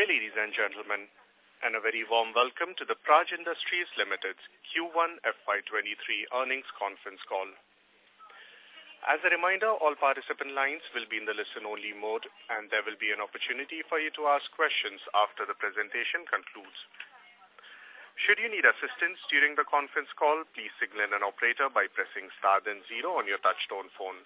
day, ladies and gentlemen, and a very warm welcome to the Praj Industries Limited's Q1 FY23 earnings conference call. As a reminder, all participant lines will be in the listen-only mode, and there will be an opportunity for you to ask questions after the presentation concludes. Should you need assistance during the conference call, please signal an operator by pressing star then 0 on your touchtone phone.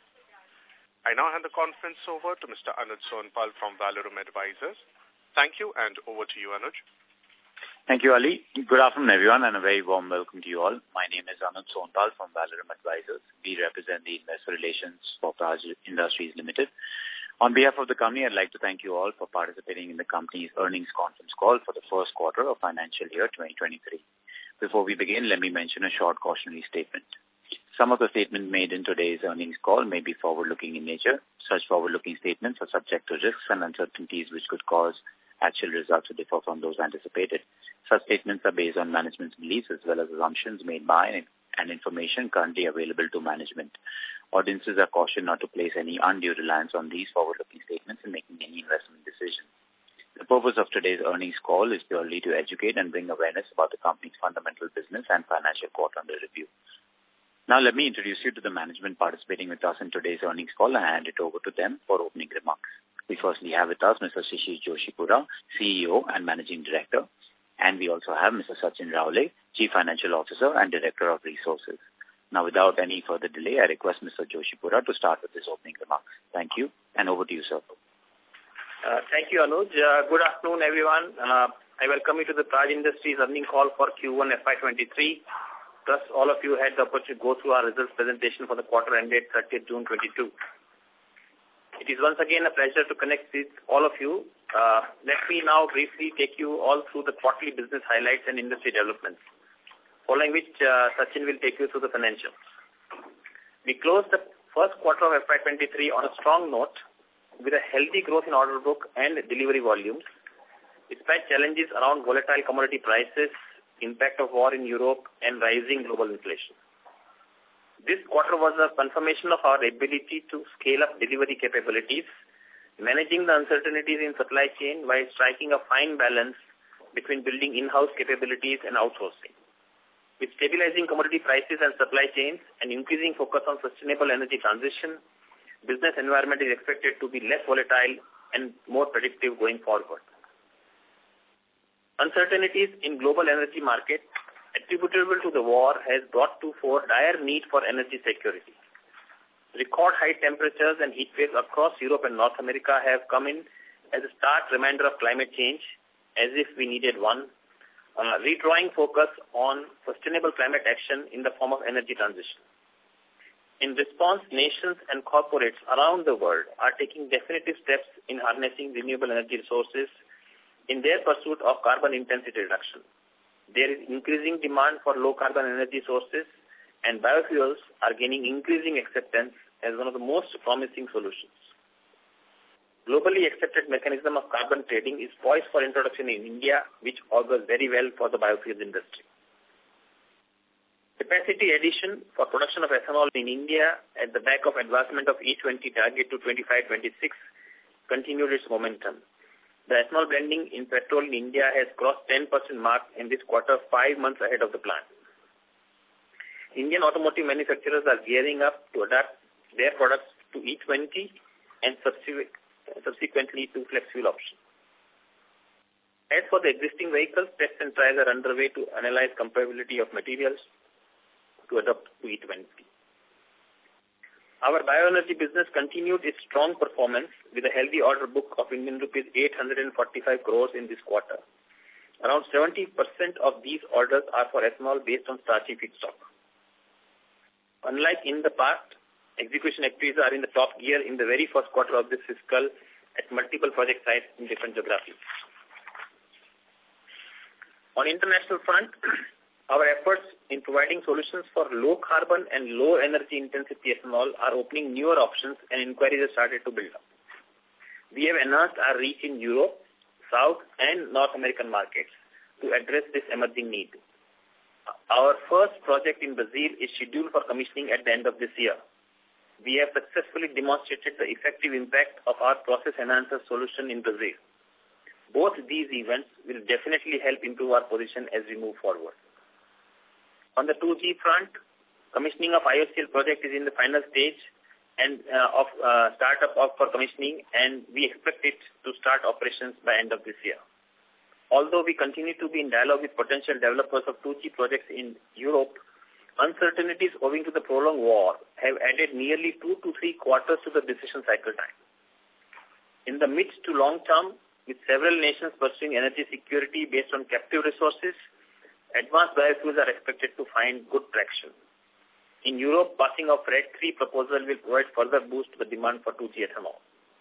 I now hand the conference over to Mr. Anuj Sonpal from Valorum Advisors. Thank you, and over to you, Anuj. Thank you, Ali. Good afternoon, everyone, and a very warm welcome to you all. My name is Anuj Sonpal from Valorum Advisors. We represent the investor relations for Praj Industries Limited. On behalf of the company, I'd like to thank you all for participating in the company's earnings conference call for the first quarter of financial year 2023. Before we begin, let me mention a short cautionary statement. Some of the statements made in today's earnings call may be forward-looking in nature. Such forward-looking statements are subject to risks and uncertainties which could cause actual results to differ from those anticipated. Such statements are based on management's beliefs as well as assumptions made by and information currently available to management. Audiences are cautioned not to place any undue reliance on these forward-looking statements in making any investment decision. The purpose of today's earnings call is purely to educate and bring awareness about the company's fundamental business and financial quarter under review. Now let me introduce you to the management participating with us in today's earnings call and hand it over to them for opening remarks. We firstly have with us Mr. Shishir Joshipura, CEO and Managing Director, and we also have Mr. Sachin Raole, Chief Financial Officer and Director of Resources. Now without any further delay, I request Mr. Joshipura to start with his opening remarks. Thank you, and over to you, sir. Thank you, Anuj. Good afternoon, everyone. I welcome you to the Praj Industries earnings call for Q1 FY23. Plus, all of you had the opportunity to go through our results presentation for the quarter ended 30th June 22. It is once again a pleasure to connect with all of you. Let me now briefly take you all through the quarterly business highlights and industry developments, following which Sachin will take you through the financials. We closed the first quarter of FY23 on a strong note with a healthy growth in order book and delivery volumes, despite challenges around volatile commodity prices, impact of war in Europe, and rising global inflation. This quarter was a confirmation of our ability to scale up delivery capabilities, managing the uncertainties in supply chain while striking a fine balance between building in-house capabilities and outsourcing. With stabilizing commodity prices and supply chains and increasing focus on sustainable energy transition, business environment is expected to be less volatile and more predictive going forward. Uncertainties in global energy market attributable to the war has brought to fore dire need for energy security. Record high temperatures and heat waves across Europe and North America have come in as a stark reminder of climate change, as if we needed one, redrawing focus on sustainable climate action in the form of energy transition. In response, nations and corporates around the world are taking definitive steps in harnessing renewable energy resources in their pursuit of carbon intensity reduction. There is increasing demand for low-carbon energy sources, and biofuels are gaining increasing acceptance as one of the most promising solutions. Globally accepted mechanism of carbon trading is poised for introduction in India, which augurs very well for the biofuels industry. Capacity addition for production of ethanol in India at the back of advancement of E20 target to 25-26 continued its momentum. The ethanol blending in petrol in India has crossed 10% mark in this quarter, 5 months ahead of the plan. Indian automotive manufacturers are gearing up to adapt their products to E20 and subsequently to flex fuel option. As for the existing vehicles, tests and trials are underway to analyze comparability of materials to adopt to E20. Our bioenergy business continued its strong performance with a healthy order book of Indian rupees 845 crores in this quarter. Around 70% of these orders are for ethanol based on starchy feedstock. Unlike in the past, execution activities are in the top gear in the very first quarter of this fiscal at multiple project sites in different geographies. On international front, our efforts in providing solutions for low carbon and low energy intensity ethanol are opening newer options and inquiries have started to build up. We have enhanced our reach in Europe, South and North American markets to address this emerging need. Our first project in Brazil is scheduled for commissioning at the end of this year. We have successfully demonstrated the effective impact of our process enhancer solution in Brazil. Both these events will definitely help improve our position as we move forward. On the 2G front, commissioning of IOCL project is in the final stage and of startup for commissioning, and we expect it to start operations by end of this year. Although we continue to be in dialogue with potential developers of 2G projects in Europe, uncertainties owing to the prolonged war have added nearly 2 to 3 quarters to the decision cycle time. In the mid to long term, with several nations pursuing energy security based on captive resources, advanced biofuels are expected to find good traction. In Europe, passing of RED III proposal will provide further boost to the demand for 2G ethanol.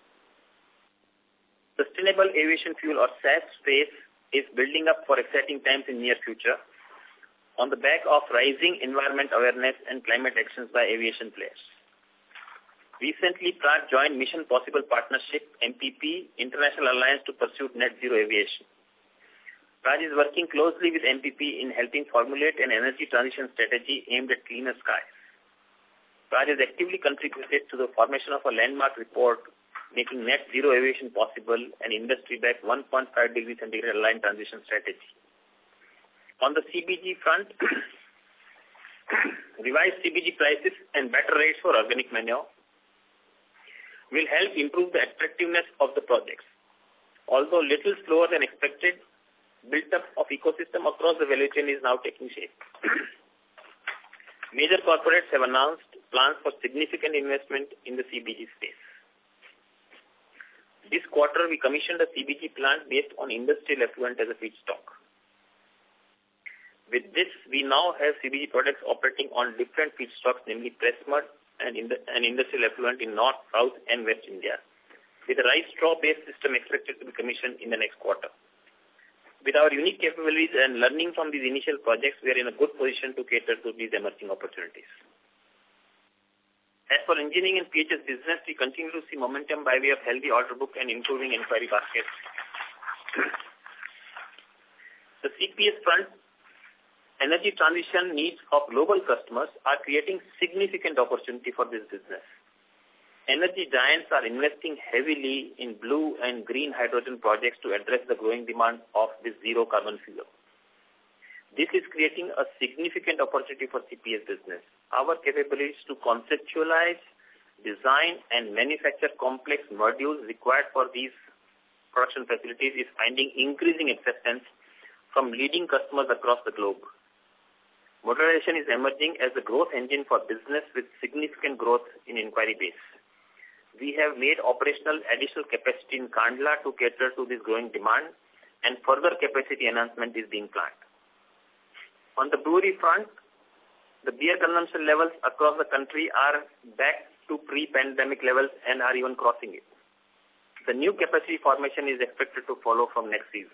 Sustainable aviation fuel or SAF space is building up for exciting times in near future on the back of rising environment awareness and climate actions by aviation players. Recently, Praj joined Mission Possible Partnership, MPP, International Alliance to pursue net zero aviation. Praj is working closely with MPP in helping formulate an energy transition strategy aimed at cleaner skies. Praj has actively contributed to the formation of a landmark report making net zero aviation possible, an industry-backed 1.5 degree centigrade aligned transition strategy. On the CBG front, revised CBG prices and better rates for organic manure will help improve the attractiveness of the projects. Although little slower than expected, build-up of ecosystem across the value chain is now taking shape. Major corporates have announced plans for significant investment in the CBG space. This quarter, we commissioned a CBG plant based on industrial effluent as a feedstock. With this, we now have CBG products operating on different feedstocks, namely press mud and industrial effluent in North, South, and West India, with a rice straw-based system expected to be commissioned in the next quarter. With our unique capabilities and learning from these initial projects, we are in a good position to cater to these emerging opportunities. As for engineering and PHS business, we continue to see momentum by way of healthy order book and improving inquiry basket. The CPS front, energy transition needs of global customers are creating significant opportunity for this business. Energy giants are investing heavily in blue and green hydrogen projects to address the growing demand of this zero carbon fuel. This is creating a significant opportunity for CPS business. Our capabilities to conceptualize, design, and manufacture complex modules required for these production facilities is finding increasing acceptance from leading customers across the globe. Modernization is emerging as a growth engine for business with significant growth in inquiry base. We have made operational additional capacity in Kandla to cater to this growing demand, and further capacity enhancement is being planned. On the brewery front, the beer consumption levels across the country are back to pre-pandemic levels and are even crossing it. The new capacity formation is expected to follow from next season.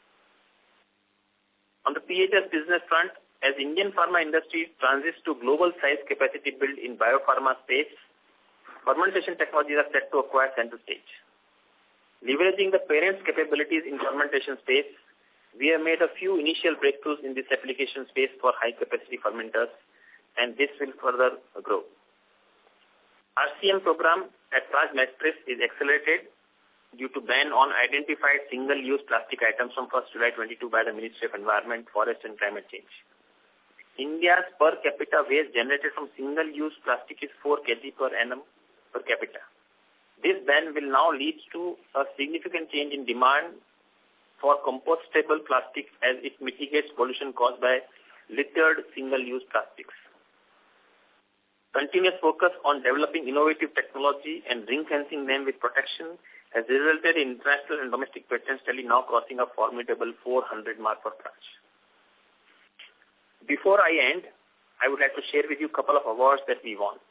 On the PHS business front, as Indian pharma industry transits to global size capacity build in biopharma space, fermentation technologies are set to acquire center stage. Leveraging the parent's capabilities in fermentation space, we have made a few initial breakthroughs in this application space for high-capacity fermenters, and this will further grow. RCM program at Praj Matrix is accelerated due to ban on identified single-use plastic items from 1st July 22 by the Ministry of Environment, Forest and Climate Change. India's per capita waste generated from single-use plastic is 4 kg per annum per capita. This ban will now lead to a significant change in demand for compostable plastics as it mitigates pollution caused by littered single-use plastics. Continuous focus on developing innovative technology and ring-fencing them with protection has resulted in international and domestic patents tally now crossing a formidable 400 mark for Praj. Before I end, I would like to share with you a couple of awards that we won.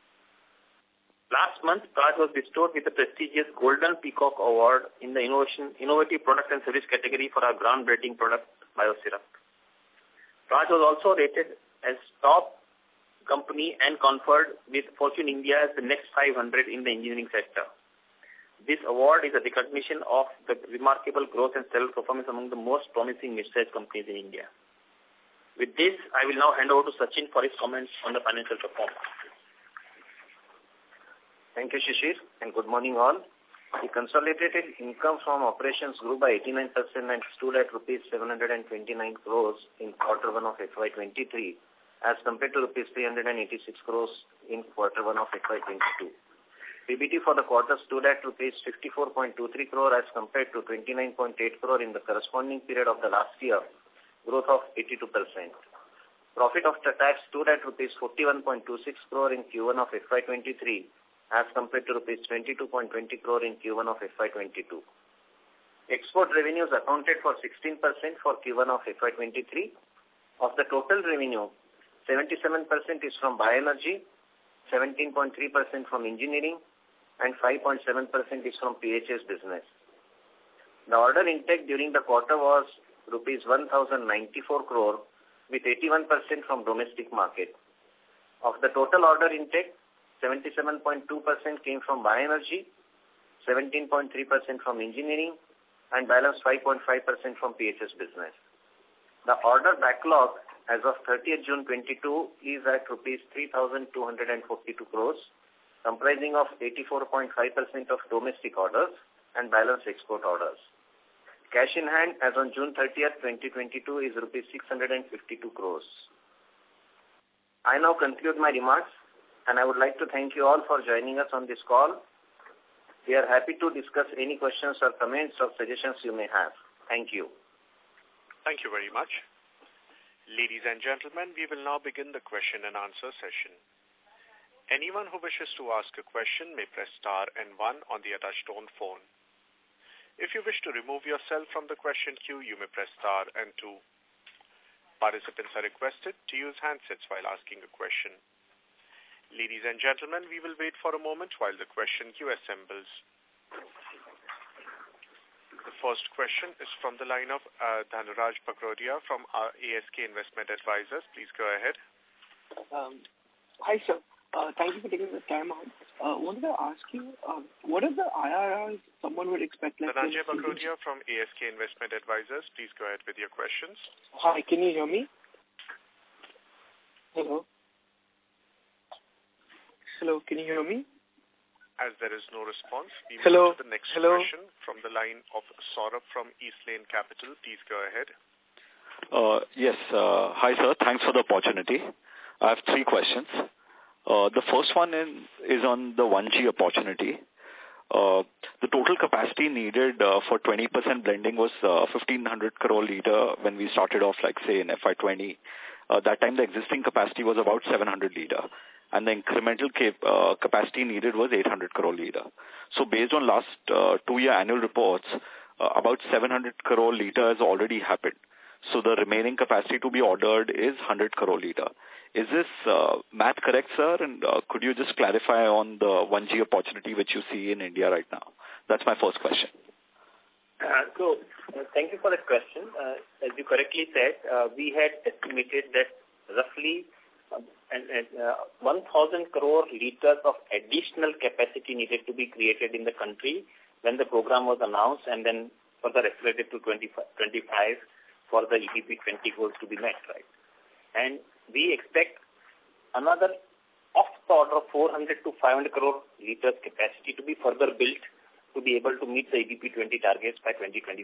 Last month, Praj was bestowed with the prestigious Golden Peacock Award in the Innovative Product and Service category for our groundbreaking product, BioSyrup. Praj was also rated as top company and conferred with Fortune India as the next 500 in the engineering sector. This award is a recognition of the remarkable growth and stellar performance among the most promising mid-sized companies in India. With this, I will now hand over to Sachin for his comments on the financial performance. Thank you, Shishir, and good morning all. The consolidated income from operations grew by 89% and stood at rupees 729 crores in quarter 1 of FY23 as compared to rupees 386 crores in quarter 1 of FY22. PBT for the quarter stood at rupees 54.23 crore as compared to 29.8 crore in the corresponding period of the last year, growth of 82%. Profit after tax stood at rupees 41.26 crore in Q1 of FY23 as compared to rupees 22.20 crore in Q1 of FY22. Export revenues accounted for 16% for Q1 of FY23. Of the total revenue, 77% is from bioenergy, 17.3% from engineering, and 5.7% is from PHS business. The order intake during the quarter was rupees 1,094 crore with 81% from domestic market. Of the total order intake, 77.2% came from bioenergy, 17.3% from engineering, and balance 5.5% from PHS business. The order backlog as of 30th June 22 is at rupees 3,242 crores, comprising of 84.5% of domestic orders and balance export orders. Cash in hand as on June 30th, 2022 is rupees 652 crores. I now conclude my remarks and I would like to thank you all for joining us on this call. We are happy to discuss any questions or comments or suggestions you may have. Thank you. Thank you very much. Ladies and gentlemen, we will now begin the question and answer session. Anyone who wishes to ask a question may press star and 1 on the touch-tone phone. If you wish to remove yourself from the question queue, you may press star and 2. Participants are requested to use handsets while asking a question. Ladies and gentlemen, we will wait for a moment while the question queue assembles. The first question is from the line of Dhanaraj Pakrodia from ASK Investment Advisors. Please go ahead. Hi, sir. Thank you for taking the time out. Wanted to ask you, what are the IRRs someone would expect? Dhanaraj Pakrodia from ASK Investment Advisors. Please go ahead with your questions. Hi, can you hear me? Hello? Hello, can you hear me? As there is no response, we Hello? move to the next Hello? question from the line of Saurabh from East Lane Capital. Please go ahead. Yes. Hi, sir. Thanks for the opportunity. I have 3 questions. The first one is on the 1G opportunity. The total capacity needed for 20% blending was 1,500 crore liter when we started off, like, say, in FY20. That time, the existing capacity was about 700 liter. And the incremental capacity needed was 800 crore liter. So based on last 2-year annual reports, about 700 crore liter has already happened. So the remaining capacity to be ordered is 100 crore liter. Is this math correct, sir? And could you just clarify on the 1G opportunity which you see in India right now? That's my first question. Thank you for that question. As you correctly said, we had estimated that roughly 1,000 crore liters of additional capacity needed to be created in the country when the program was announced and then further accelerated to 25 for the EBP 20 goals to be met, right? And we expect another of the order of 400 to 500 crore liters capacity to be further built to be able to meet the EBP 20 targets by 2025.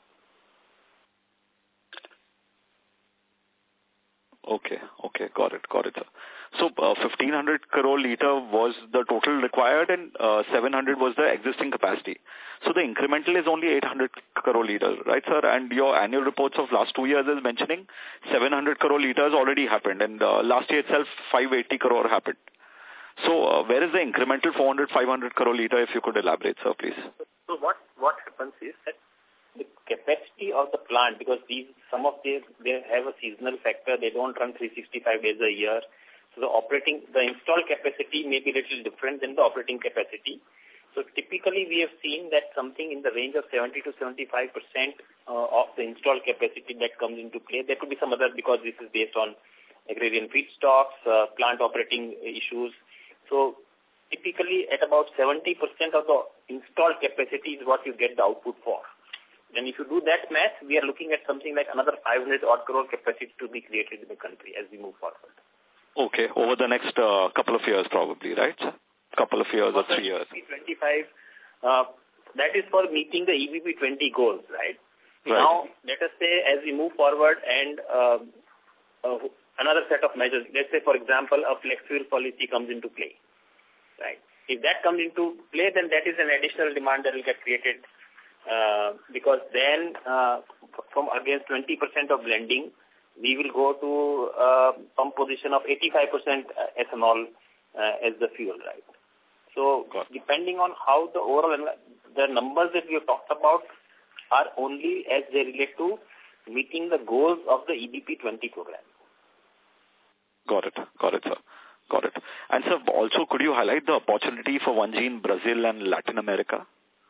Okay, got it, sir. So 1,500 crore liter was the total required and 700 was the existing capacity. So the incremental is only 800 crore liter, right, sir? And your annual reports of last 2 years is mentioning 700 crore liters already happened and last year itself 580 crore happened. So where is the incremental 400, 500 crore liter, if you could elaborate, sir, please? So what happens is that the capacity of the plant, because some of these, they have a seasonal factor, they don't run 365 days a year. So the installed capacity may be a little different than the operating capacity. So typically we have seen that something in the range of 70 to 75% of the installed capacity that comes into play. There could be some other, because this is based on agrarian feedstocks, plant operating issues. So typically at about 70% of the installed capacity is what you get the output for. And if you do that math, we are looking at something like another 500 odd crore capacity to be created in the country as we move forward. Okay, over the next couple of years probably, right, sir? Couple of years or 3 years. 25, that is for meeting the EBP 20 goals, right? Right. Now, let us say as we move forward and another set of measures, let's say, for example, a flex fuel policy comes into play, right? If that comes into play, then that is an additional demand that will get created because then from against 20% of blending, we will go to some position of 85% ethanol as the fuel, right? So depending on how the overall, the numbers that we have talked about are only as they relate to meeting the goals of the EBP 20 program. Got it, sir. Got it. And sir, also could you highlight the opportunity for 1G in Brazil and Latin America?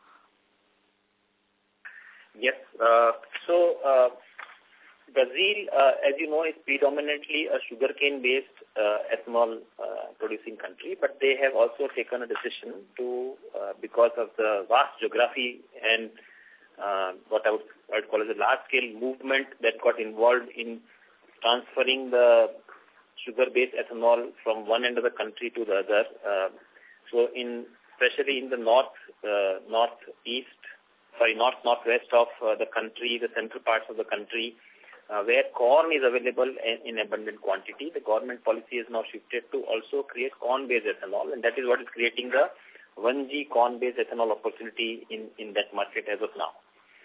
Yes. Brazil, as you know, is predominantly a sugarcane-based ethanol producing country, but they have also taken a decision to, because of the vast geography and what I would call as a large-scale movement that got involved in transferring the sugar-based ethanol from one end of the country to the other. Especially in the northwest of the country, the central parts of the country, where corn is available in abundant quantity, the government policy is now shifted to also create corn-based ethanol, and that is what is creating the 1G corn-based ethanol opportunity in that market as of now.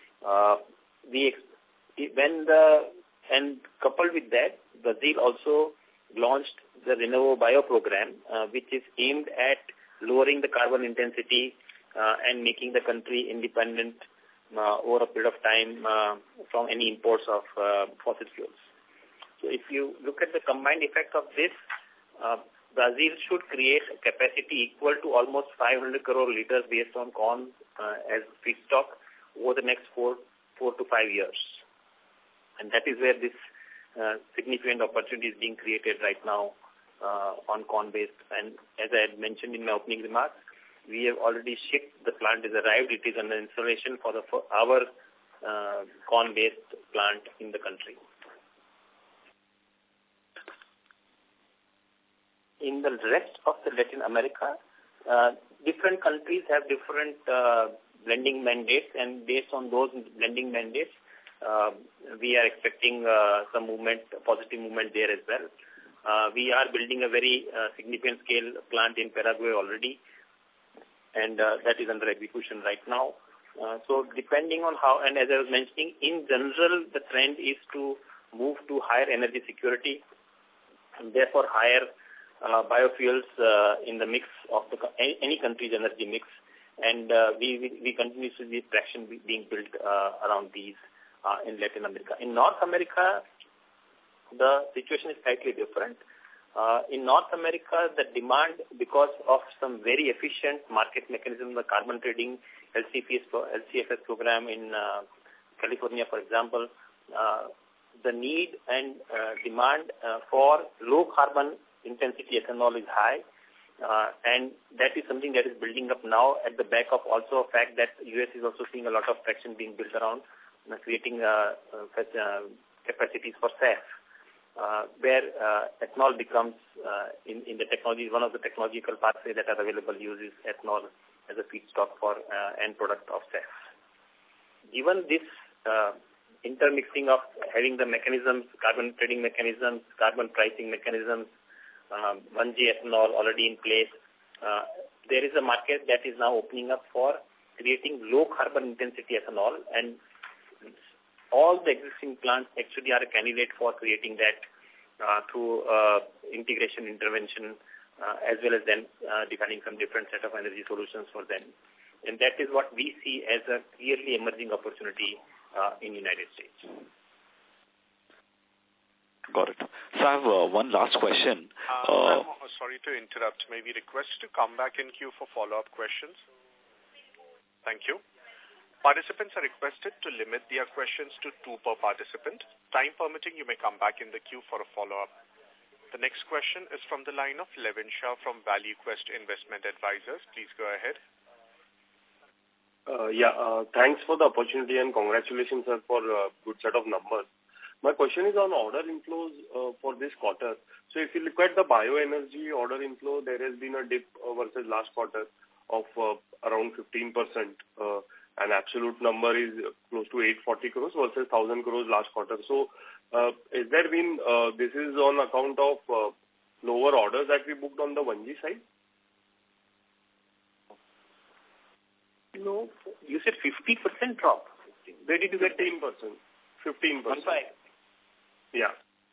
And coupled with that, Brazil also launched the Renovo Bio program, which is aimed at lowering the carbon intensity and making the country independent over a period of time from any imports of fossil fuels. So if you look at the combined effect of this, Brazil should create a capacity equal to almost 500 crore liters based on corn as feedstock over the next 4 to 5 years. And that is where this significant opportunity is being created right now on corn-based. And as I had mentioned in my opening remarks, we have already shipped, the plant is arrived, it is under installation for our corn-based plant in the country. In the rest of the Latin America, different countries have different blending mandates, and based on those blending mandates, we are expecting some movement, positive movement there as well. We are building a very significant scale plant in Paraguay already, and that is under execution right now. So depending on how, and as I was mentioning, in general, the trend is to move to higher energy security, and therefore higher biofuels in the mix of any country's energy mix. And we continue to see traction being built around these in Latin America. In North America, the situation is slightly different. In North America, the demand, because of some very efficient market mechanism, the carbon trading LCFS program in California, for example, the need and demand for low carbon intensity ethanol is high. And that is something that is building up now at the back of also a fact that U.S. is also seeing a lot of traction being built around creating capacities for SAF. Where ethanol becomes, in the technology, one of the technological pathways that are available uses ethanol as a feedstock for end product of SAF. Given this intermixing of having the mechanisms, carbon trading mechanisms, carbon pricing mechanisms, 1G ethanol already in place, there is a market that is now opening up for creating low carbon intensity ethanol, and all the existing plants actually are a candidate for creating that through integration intervention as well as then defining some different set of energy solutions for them. And that is what we see as a clearly emerging opportunity in the United States. Got it. So I have one last question. Sorry to interrupt. May we request to come back in queue for follow-up questions? Thank you. Participants are requested to limit their questions to 2 per participant. Time permitting, you may come back in the queue for a follow-up. The next question is from the line of Levin Shah from ValueQuest Investment Advisors. Please go ahead. Thanks for the opportunity and congratulations, sir, for a good set of numbers. My question is on order inflows for this quarter. So if you look at the bioenergy order inflow, there has been a dip versus last quarter. of around 15%. An absolute number is close to 840 crores versus 1,000 crores last quarter. So, is there been, this is on account of lower orders that we booked on the 1G side? No, you said 50% drop. Where did you get 15%? 15%. Yeah.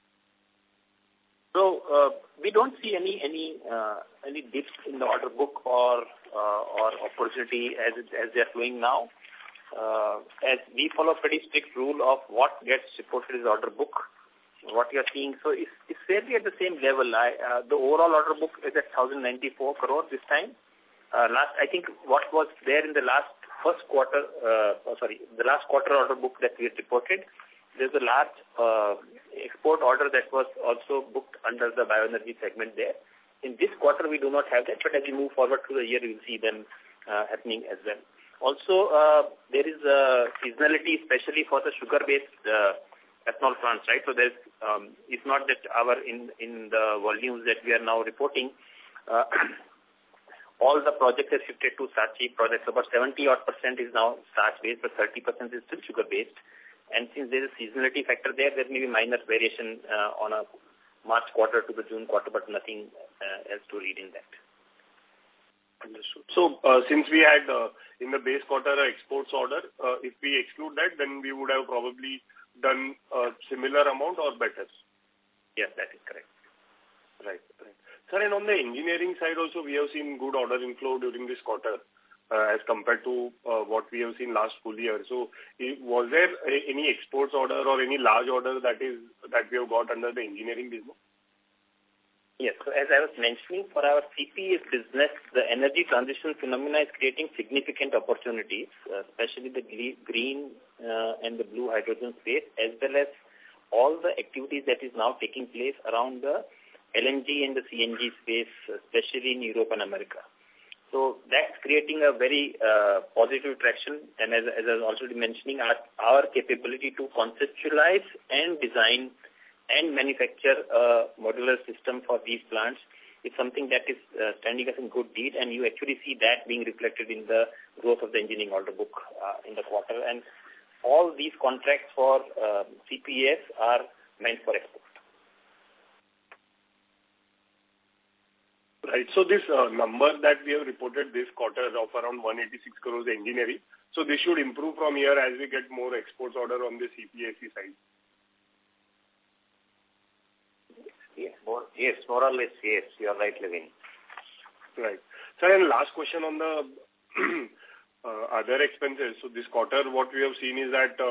So we don't see any dips in the order book or opportunity as they are flowing now. As we follow pretty strict rule of what gets reported is order book, what you are seeing. So it's fairly at the same level. The overall order book is at 1,094 crores this time. I think what was there in the last quarter order book that we had reported, there's a large export order that was also booked under the bioenergy segment there. In this quarter, we do not have that, but as we move forward through the year, we will see them happening as well. Also, there is a seasonality, especially for the sugar-based ethanol plants, right? So there's, it's not that in the volumes that we are now reporting, all the projects are shifted to starchy projects. About 70-odd% is now starch-based, but 30% is still sugar-based. And since there is a seasonality factor there, there may be minor variation on a March quarter to the June quarter, but nothing else to read in that. Understood. So, since we had in the base quarter exports order, if we exclude that, then we would have probably done a similar amount or better? Yes, that is correct. Right. Sir, and on the engineering side also, we have seen good order inflow during this quarter as compared to what we have seen last full year. So, was there any exports order or any large order that we have got under the engineering business? Yes. So, as I was mentioning, for our CPES business, the energy transition phenomena is creating significant opportunities, especially the green and the blue hydrogen space, as well as all the activities that is now taking place around the LNG and the CNG space, especially in Europe and America. So that's creating a very positive traction. And as I was already mentioning, our capability to conceptualize and design and manufacture a modular system for these plants is something that is standing us in good deed. And you actually see that being reflected in the growth of the engineering order book in the quarter. And all these contracts for CPES are meant for export. Right. So this number that we have reported this quarter of around 186 crores engineering, so this should improve from here as we get more exports order on the CPES side. Yes, more or less, yes. You are right, Levin. Right. Sir, and last question on the other expenses. So this quarter, what we have seen is that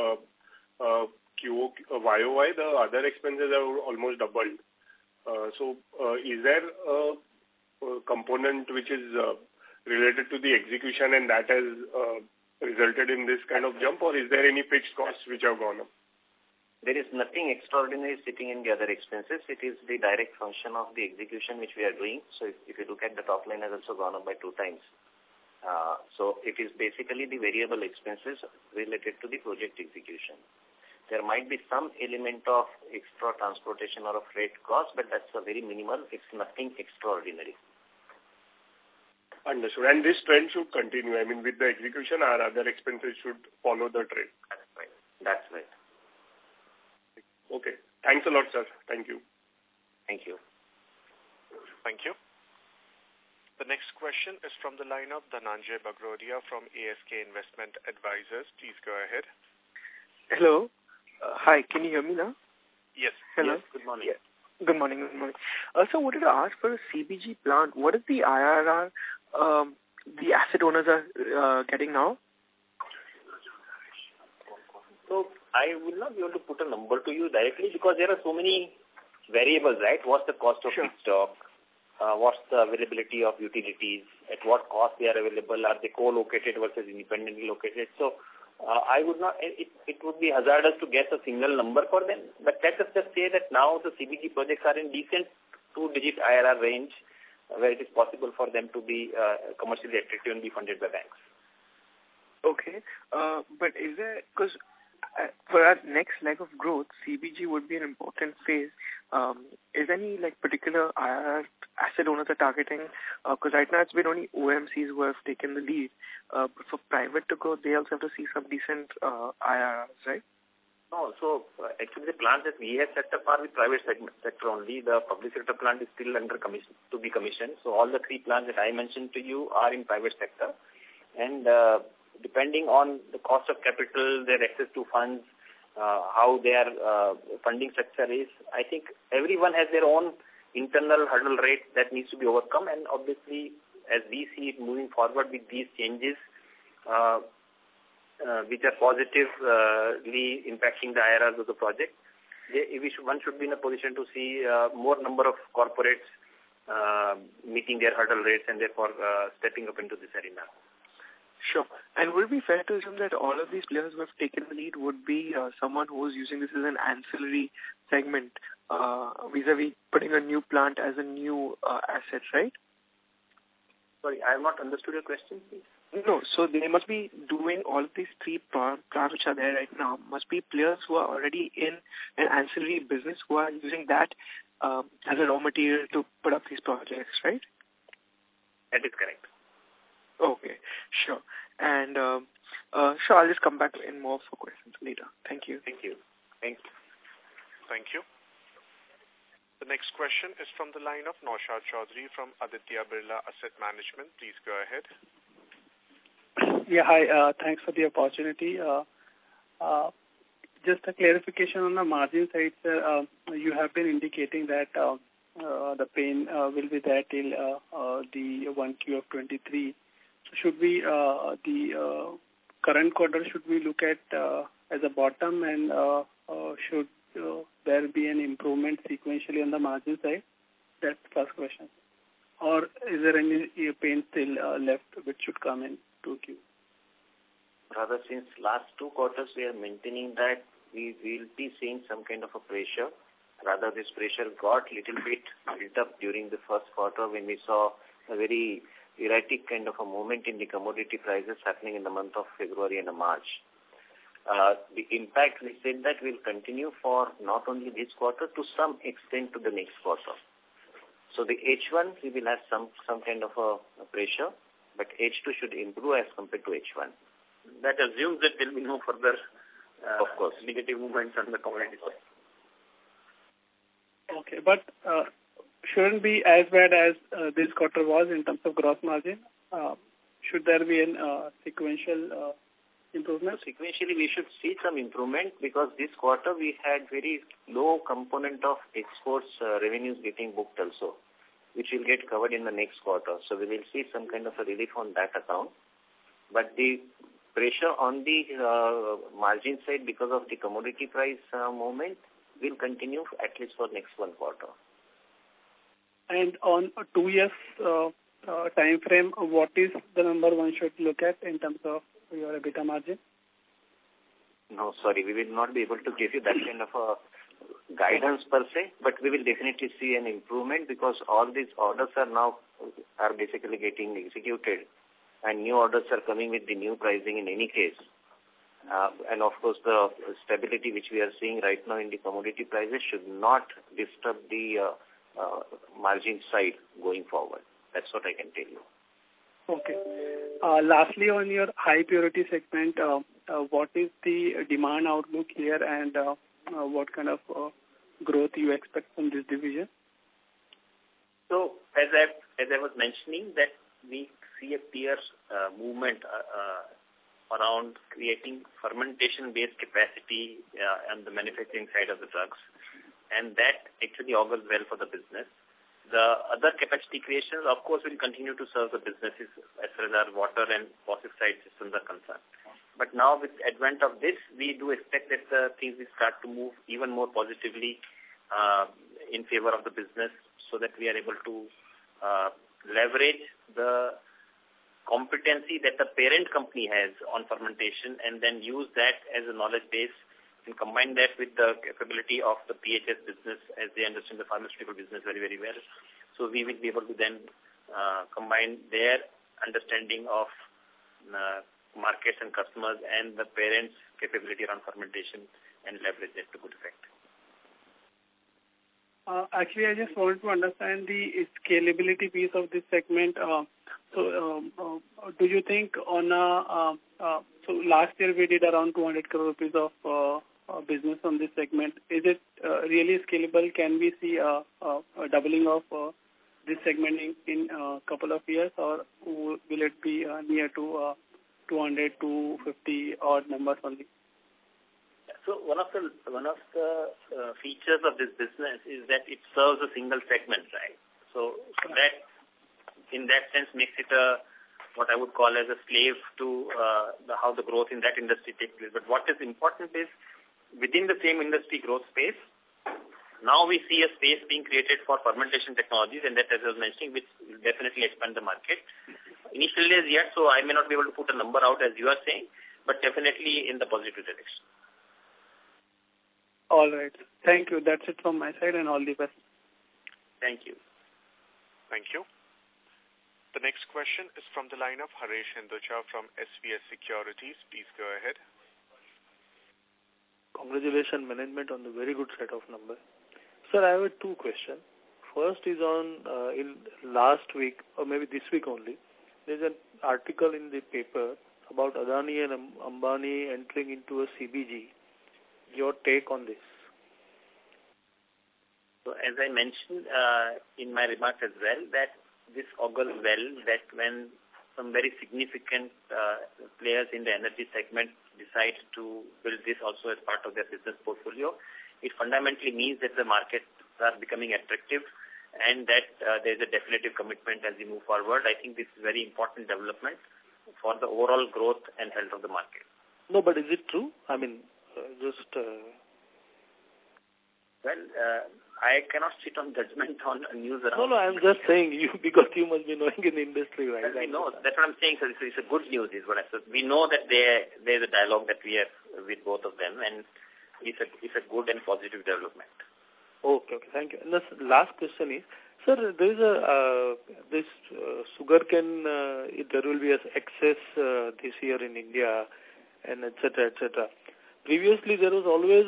YOY, the other expenses have almost doubled. So is there a component which is related to the execution and that has resulted in this kind of jump, or is there any fixed costs which have gone up? There is nothing extraordinary sitting in the other expenses. It is the direct function of the execution which we are doing. So if you look at the top line has also gone up by 2 times. So it is basically the variable expenses related to the project execution. There might be some element of extra transportation or a freight cost, but that's a very minimal. It's nothing extraordinary. Understood. And this trend should continue. I mean, with the execution, our other expenses should follow the trend. That's right. That's right. Okay. Thanks a lot, sir. Thank you. Thank you. Thank you. The next question is from the line of Dhananjay Bagrodia from ASK Investment Advisors. Please go ahead. Hello. Hi, can you hear me now? Yes. Hello. Yes, good morning. Yeah. Good morning. Also, I wanted to ask for a CBG plant, what is the IRR the asset owners are getting now? So I will not be able to put a number to you directly because there are so many variables, right? What's the cost of feedstock? What's the availability of utilities? At what cost they are available? Are they co-located versus independently located? So I would not, it would be hazardous to guess a single number for them. But let us just say that now the CBG projects are in decent 2-digit IRR range where it is possible for them to be commercially attractive and be funded by banks. Okay. But is there, because for our next leg of growth, CBG would be an important phase. Is any particular IRR asset owners are targeting? Because right now it's been only OMCs who have taken the lead. But for private to grow, they also have to see some decent IRRs, right? No, so actually the plants that we have set up are with private sector only. The public sector plant is still under commission to be commissioned. So all the 3 plants that I mentioned to you are in private sector. And depending on the cost of capital, their access to funds, how their funding structure is, I think everyone has their own internal hurdle rate that needs to be overcome. And obviously, as we see it moving forward with these changes, which are positively impacting the IRRs of the project, one should be in a position to see more number of corporates meeting their hurdle rates and therefore stepping up into this arena. Sure. And would it be fair to assume that all of these players who have taken the lead would be someone who is using this as an ancillary segment vis-a-vis putting a new plant as a new asset, right? Sorry, I have not understood your question, please. No, so they must be doing all of these 3 plants which are there right now, must be players who are already in an ancillary business who are using that as a raw material to put up these projects, right? That is correct. Okay, sure. And sure, I'll just come back in more for questions later. Thank you. Thank you. Thank you. The next question is from the line of Naushad Chaudhary from Aditya Birla Asset Management. Please go ahead. Yeah, hi. Thanks for the opportunity. Just a clarification on the margin side, sir. You have been indicating that the pain will be there till the 1Q of 23. So should we, the current quarter, should we look at as a bottom, and should there be an improvement sequentially on the margin side? That's the first question. Or is there any pain still left which should come in 2Q? Rather, since last 2 quarters we are maintaining that we will be seeing some kind of a pressure. Rather, this pressure got little bit built up during the first quarter when we saw a very erratic kind of a movement in the commodity prices happening in the month of February and March. The impact, we said that will continue for not only this quarter, to some extent to the next quarter. So the H1, we will have some kind of a pressure, but H2 should improve as compared to H1. That assumes that there will be no further of course, negative movements on the commodity side. Okay, but shouldn't be as bad as this quarter was in terms of gross margin. Should there be a sequential improvement? So sequentially, we should see some improvement because this quarter we had very low component of exports revenues getting booked also, which will get covered in the next quarter. So we will see some kind of a relief on that account. But the pressure on the margin side because of the commodity price movement will continue at least for next 1 quarter. And on a 2 years time frame, what is the number one should look at in terms of your EBITDA margin? No, sorry, we will not be able to give you that kind of a guidance per se, but we will definitely see an improvement because all these orders are basically getting executed, and new orders are coming with the new pricing in any case. And of course, the stability which we are seeing right now in the commodity prices should not disturb the margin side going forward. That's what I can tell you. Okay. Lastly, on your high purity segment, what is the demand outlook here, and what kind of growth you expect from this division? So, as I was mentioning, that we see a clear movement around creating fermentation-based capacity on the manufacturing side of the drugs, and that actually augurs well for the business. The other capacity creations, of course, will continue to serve the businesses as far as our water and faucet side systems are concerned. But now with the advent of this, we do expect that things will start to move even more positively in favor of the business so that we are able to leverage the competency that the parent company has on fermentation and then use that as a knowledge base and combine that with the capability of the PHS business as they understand the pharmaceutical business very, very well. So we will be able to then combine their understanding of markets and customers and the parents' capability around fermentation and leverage that to good effect. Actually, I just want to understand the scalability piece of this segment. Do you think so last year we did around 200 crore rupees of business on this segment. Is it really scalable? Can we see a doubling of this segment in a couple of years, or will it be near to 200 to 50 odd numbers only? So one of the features of this business is that it serves a single segment, right? So that, in that sense, makes it what I would call as a slave to how the growth in that industry takes place. But what is important is within the same industry growth space, now we see a space being created for fermentation technologies, and that, as I was mentioning, which will definitely expand the market. Initially as yet, so I may not be able to put a number out as you are saying, but definitely in the positive direction. All right. Thank you. That's it from my side, and all the best. Thank you. Thank you. The next question is from the line of Haresh Hinduja from SVS Securities. Please go ahead. Congratulations, management, on the very good set of numbers. Sir, I have two questions. First is on, in last week, or maybe this week only, there's an article in the paper about Adani and Ambani entering into a CBG. Your take on this? So as I mentioned in my remarks as well, that this augurs well that when some very significant players in the energy segment decide to build this also as part of their business portfolio, it fundamentally means that the markets are becoming attractive and that there is a definitive commitment as we move forward. I think this is a very important development for the overall growth and health of the market. No, but is it true? I mean, I cannot sit on judgment on news around. No, I'm just saying you, because you must be knowing in the industry, right? Well, we know. That's what I'm saying. So it's a good news is what I said. We know that there's a dialogue that we have with both of them, and it's a good and positive development. Okay, thank you. And the last question is, sir, there is this sugarcane, there will be an excess this year in India, and etc., etc. Previously, there was always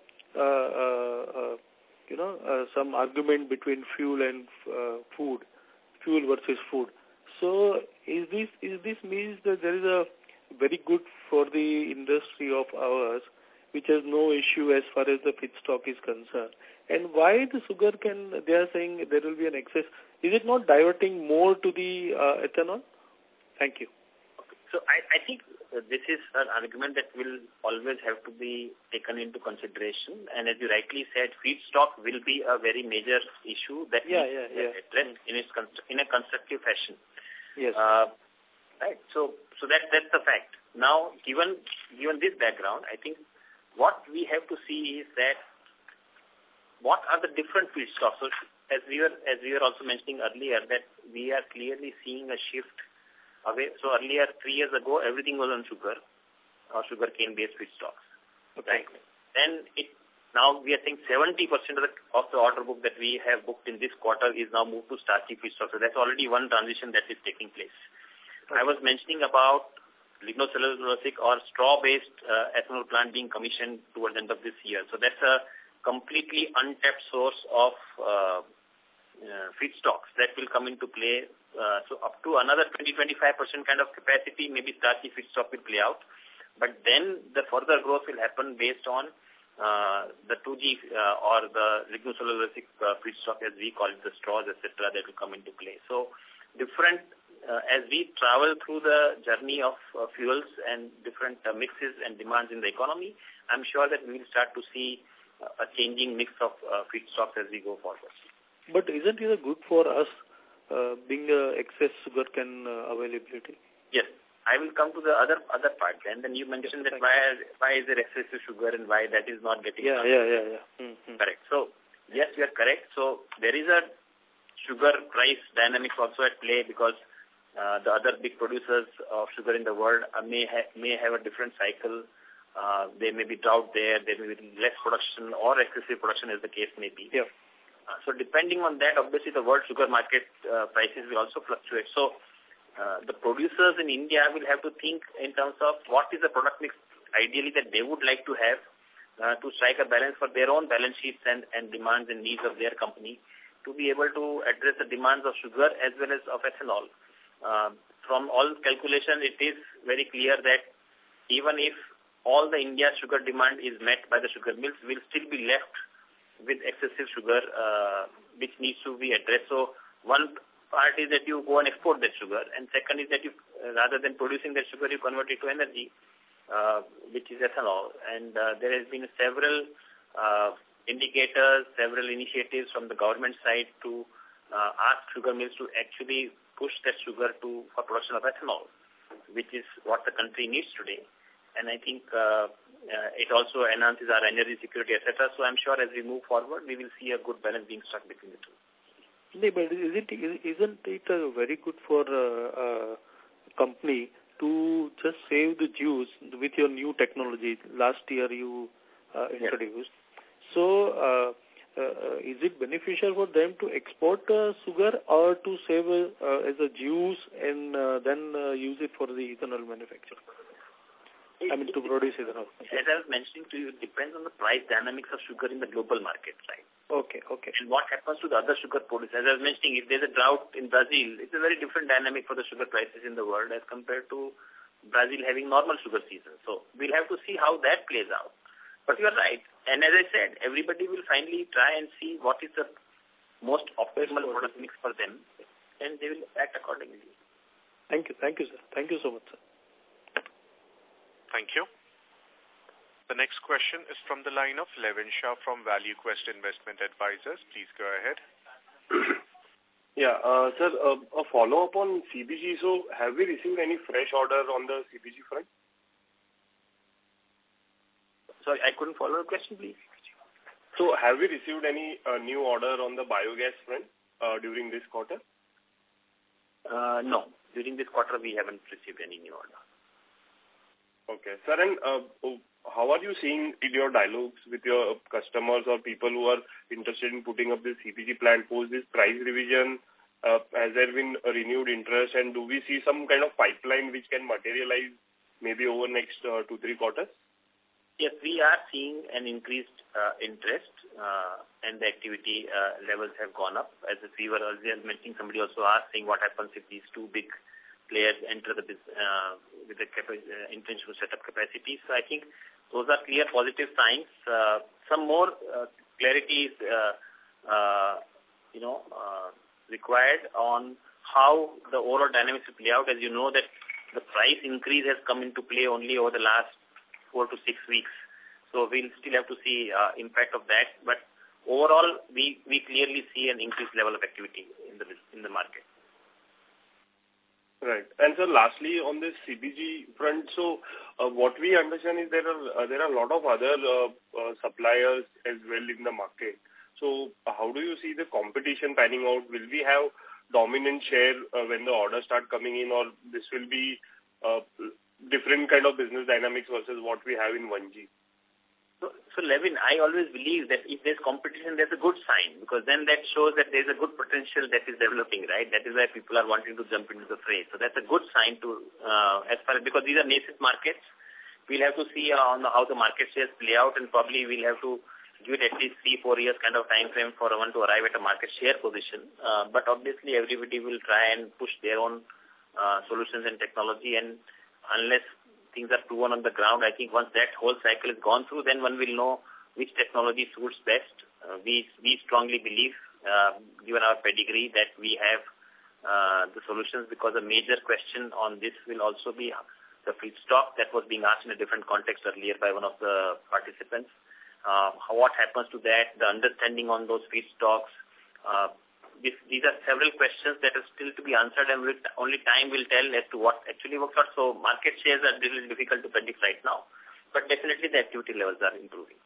some argument between fuel and food, fuel versus food. So, is this means that there is a very good for the industry of ours, which has no issue as far as the feedstock is concerned? And why the sugarcane, they are saying there will be an excess? Is it not diverting more to the ethanol? Thank you. So I think this is an argument that will always have to be taken into consideration. And as you rightly said, feedstock will be a very major issue that needs addressed in a constructive fashion. Yes. Right. So that's the fact. Now, given this background, I think what we have to see is that what are the different feedstocks. So as we were also mentioning earlier, that we are clearly seeing a shift away. So earlier, 3 years ago, everything was on sugar or sugarcane-based feedstocks. Okay. Right? Then now we are saying 70% of the order book that we have booked in this quarter is now moved to starchy feedstocks. So that's already one transition that is taking place. Okay. I was mentioning about lignocellulosic or straw-based ethanol plant being commissioned towards the end of this year. So that's a completely untapped source of feedstocks that will come into play. So up to another 20-25% kind of capacity, maybe starchy feedstock will play out. But then the further growth will happen based on the 2G or the lignocellulosic feedstock, as we call it, the straws, etc., that will come into play. So different, as we travel through the journey of fuels and different mixes and demands in the economy, I'm sure that we will start to see a changing mix of feedstocks as we go forward. But isn't it good for us being excess sugarcane availability? Yes. I will come to the other part then. Then you mentioned that why is there excess sugar and why that is not getting done. Mm-hmm. Correct. So, yes, you are correct. So, there is a sugar price dynamics also at play because the other big producers of sugar in the world may have a different cycle. There may be drought there may be less production or excessive production as the case may be. Yeah. So depending on that, obviously the world sugar market prices will also fluctuate. So the producers in India will have to think in terms of what is the product mix ideally that they would like to have to strike a balance for their own balance sheets and demands and needs of their company to be able to address the demands of sugar as well as of ethanol. From all calculation, it is very clear that even if all the India sugar demand is met by the sugar mills, we'll still be left with excessive sugar which needs to be addressed. So one part is that you go and export that sugar, and second is that you, rather than producing that sugar, you convert it to energy, which is ethanol. And there has been several indicators, several initiatives from the government side to ask sugar mills to actually push that sugar for production of ethanol, which is what the country needs today. And I think it also enhances our energy security, etc. So I'm sure as we move forward, we will see a good balance being struck between the two. No, but isn't it very good for a company to just save the juice with your new technology? Last year you introduced. Yes. So is it beneficial for them to export sugar or to save as a juice and then use it for the ethanol manufacture? To produce ethanol. As I was mentioning to you, it depends on the price dynamics of sugar in the global market, right? Okay. And what happens to the other sugar producers? As I was mentioning, if there's a drought in Brazil, it's a very different dynamic for the sugar prices in the world as compared to Brazil having normal sugar season. So we'll have to see how that plays out. But you're right. And as I said, everybody will finally try and see what is the most optimal product mix for them, and they will act accordingly. Thank you, sir. Thank you so much, sir. Thank you. The next question is from the line of Levin Shah from ValueQuest Investment Advisors. Please go ahead. Sir, a follow-up on CBG. So have we received any fresh order on the CBG front? Sorry, I couldn't follow the question, please. So have we received any new order on the biogas front during this quarter? No. During this quarter, we haven't received any new order. Okay. Sir, and how are you seeing in your dialogues with your customers or people who are interested in putting up this CBG plant post this price revision? Has there been a renewed interest, and do we see some kind of pipeline which can materialize maybe over next 2-3 quarters? Yes, we are seeing an increased interest and the activity levels have gone up. As we were earlier mentioning, somebody also asked saying what happens if these two big players enter the business with the intention to set up capacity. So I think those are clear positive signs. Some more clarity is required on how the overall dynamics will play out. As you know that the price increase has come into play only over the last 4 to 6 weeks. So we'll still have to see impact of that. But overall, we clearly see an increased level of activity in the market. Right. And so lastly, on this CBG front, so what we understand is there are a lot of other suppliers as well in the market. So how do you see the competition panning out? Will we have dominant share when the orders start coming in, or this will be different kind of business dynamics versus what we have in 1G? So Levin, I always believe that if there's competition, there's a good sign, because then that shows that there's a good potential that is developing, right? That is why people are wanting to jump into the fray. So that's a good sign to, because these are nascent markets. We'll have to see on how the market shares play out, and probably we'll have to give it at least 3-4 years kind of time frame for one to arrive at a market share position. But obviously everybody will try and push their own solutions and technology, and unless things are proven on the ground, I think once that whole cycle is gone through, then one will know which technology suits best. We strongly believe, given our pedigree, that we have the solutions, because a major question on this will also be the feedstock that was being asked in a different context earlier by one of the participants. What happens to that, the understanding on those feedstocks. These are several questions that are still to be answered, and only time will tell as to what actually works out. So market shares are really difficult to predict right now, but definitely the activity levels are improving.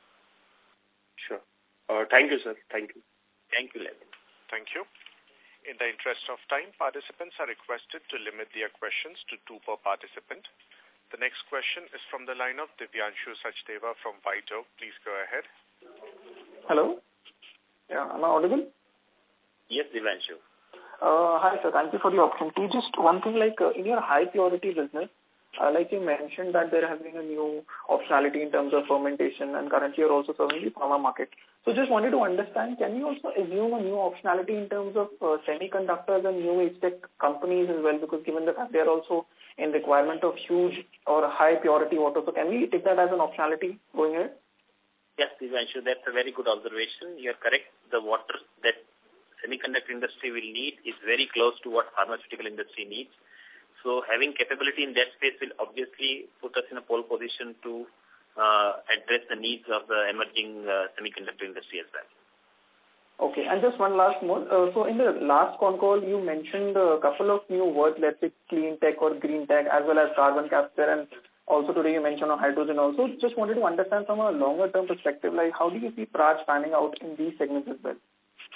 Sure. Thank you, sir. Thank you. Thank you, Levin. Thank you. In the interest of time, participants are requested to limit their questions to 2 per participant. The next question is from the line of Divyanshu Sachdeva from White Oak. Please go ahead. Hello. Yeah, am I audible? Yes, Divyanshu. Hi, sir. Thank you for the opportunity. Just one thing, like in your high purity business, like you mentioned that there has been a new optionality in terms of fermentation, and currently you're also serving the pharma market. So just wanted to understand, can you also assume a new optionality in terms of semiconductors and new age tech companies as well? Because given the fact they are also in requirement of huge or high purity water, so can we take that as an optionality going ahead? Yes, Divanshu, that's a very good observation. You're correct. The water that semiconductor industry will need is very close to what pharmaceutical industry needs. So having capability in that space will obviously put us in a pole position to address the needs of the emerging semiconductor industry as well. Okay, and just one last more. So in the last con call, you mentioned a couple of new words, let's say clean tech or green tech, as well as carbon capture, and also today you mentioned on hydrogen also. Just wanted to understand from a longer term perspective, like how do you see Praj panning out in these segments as well?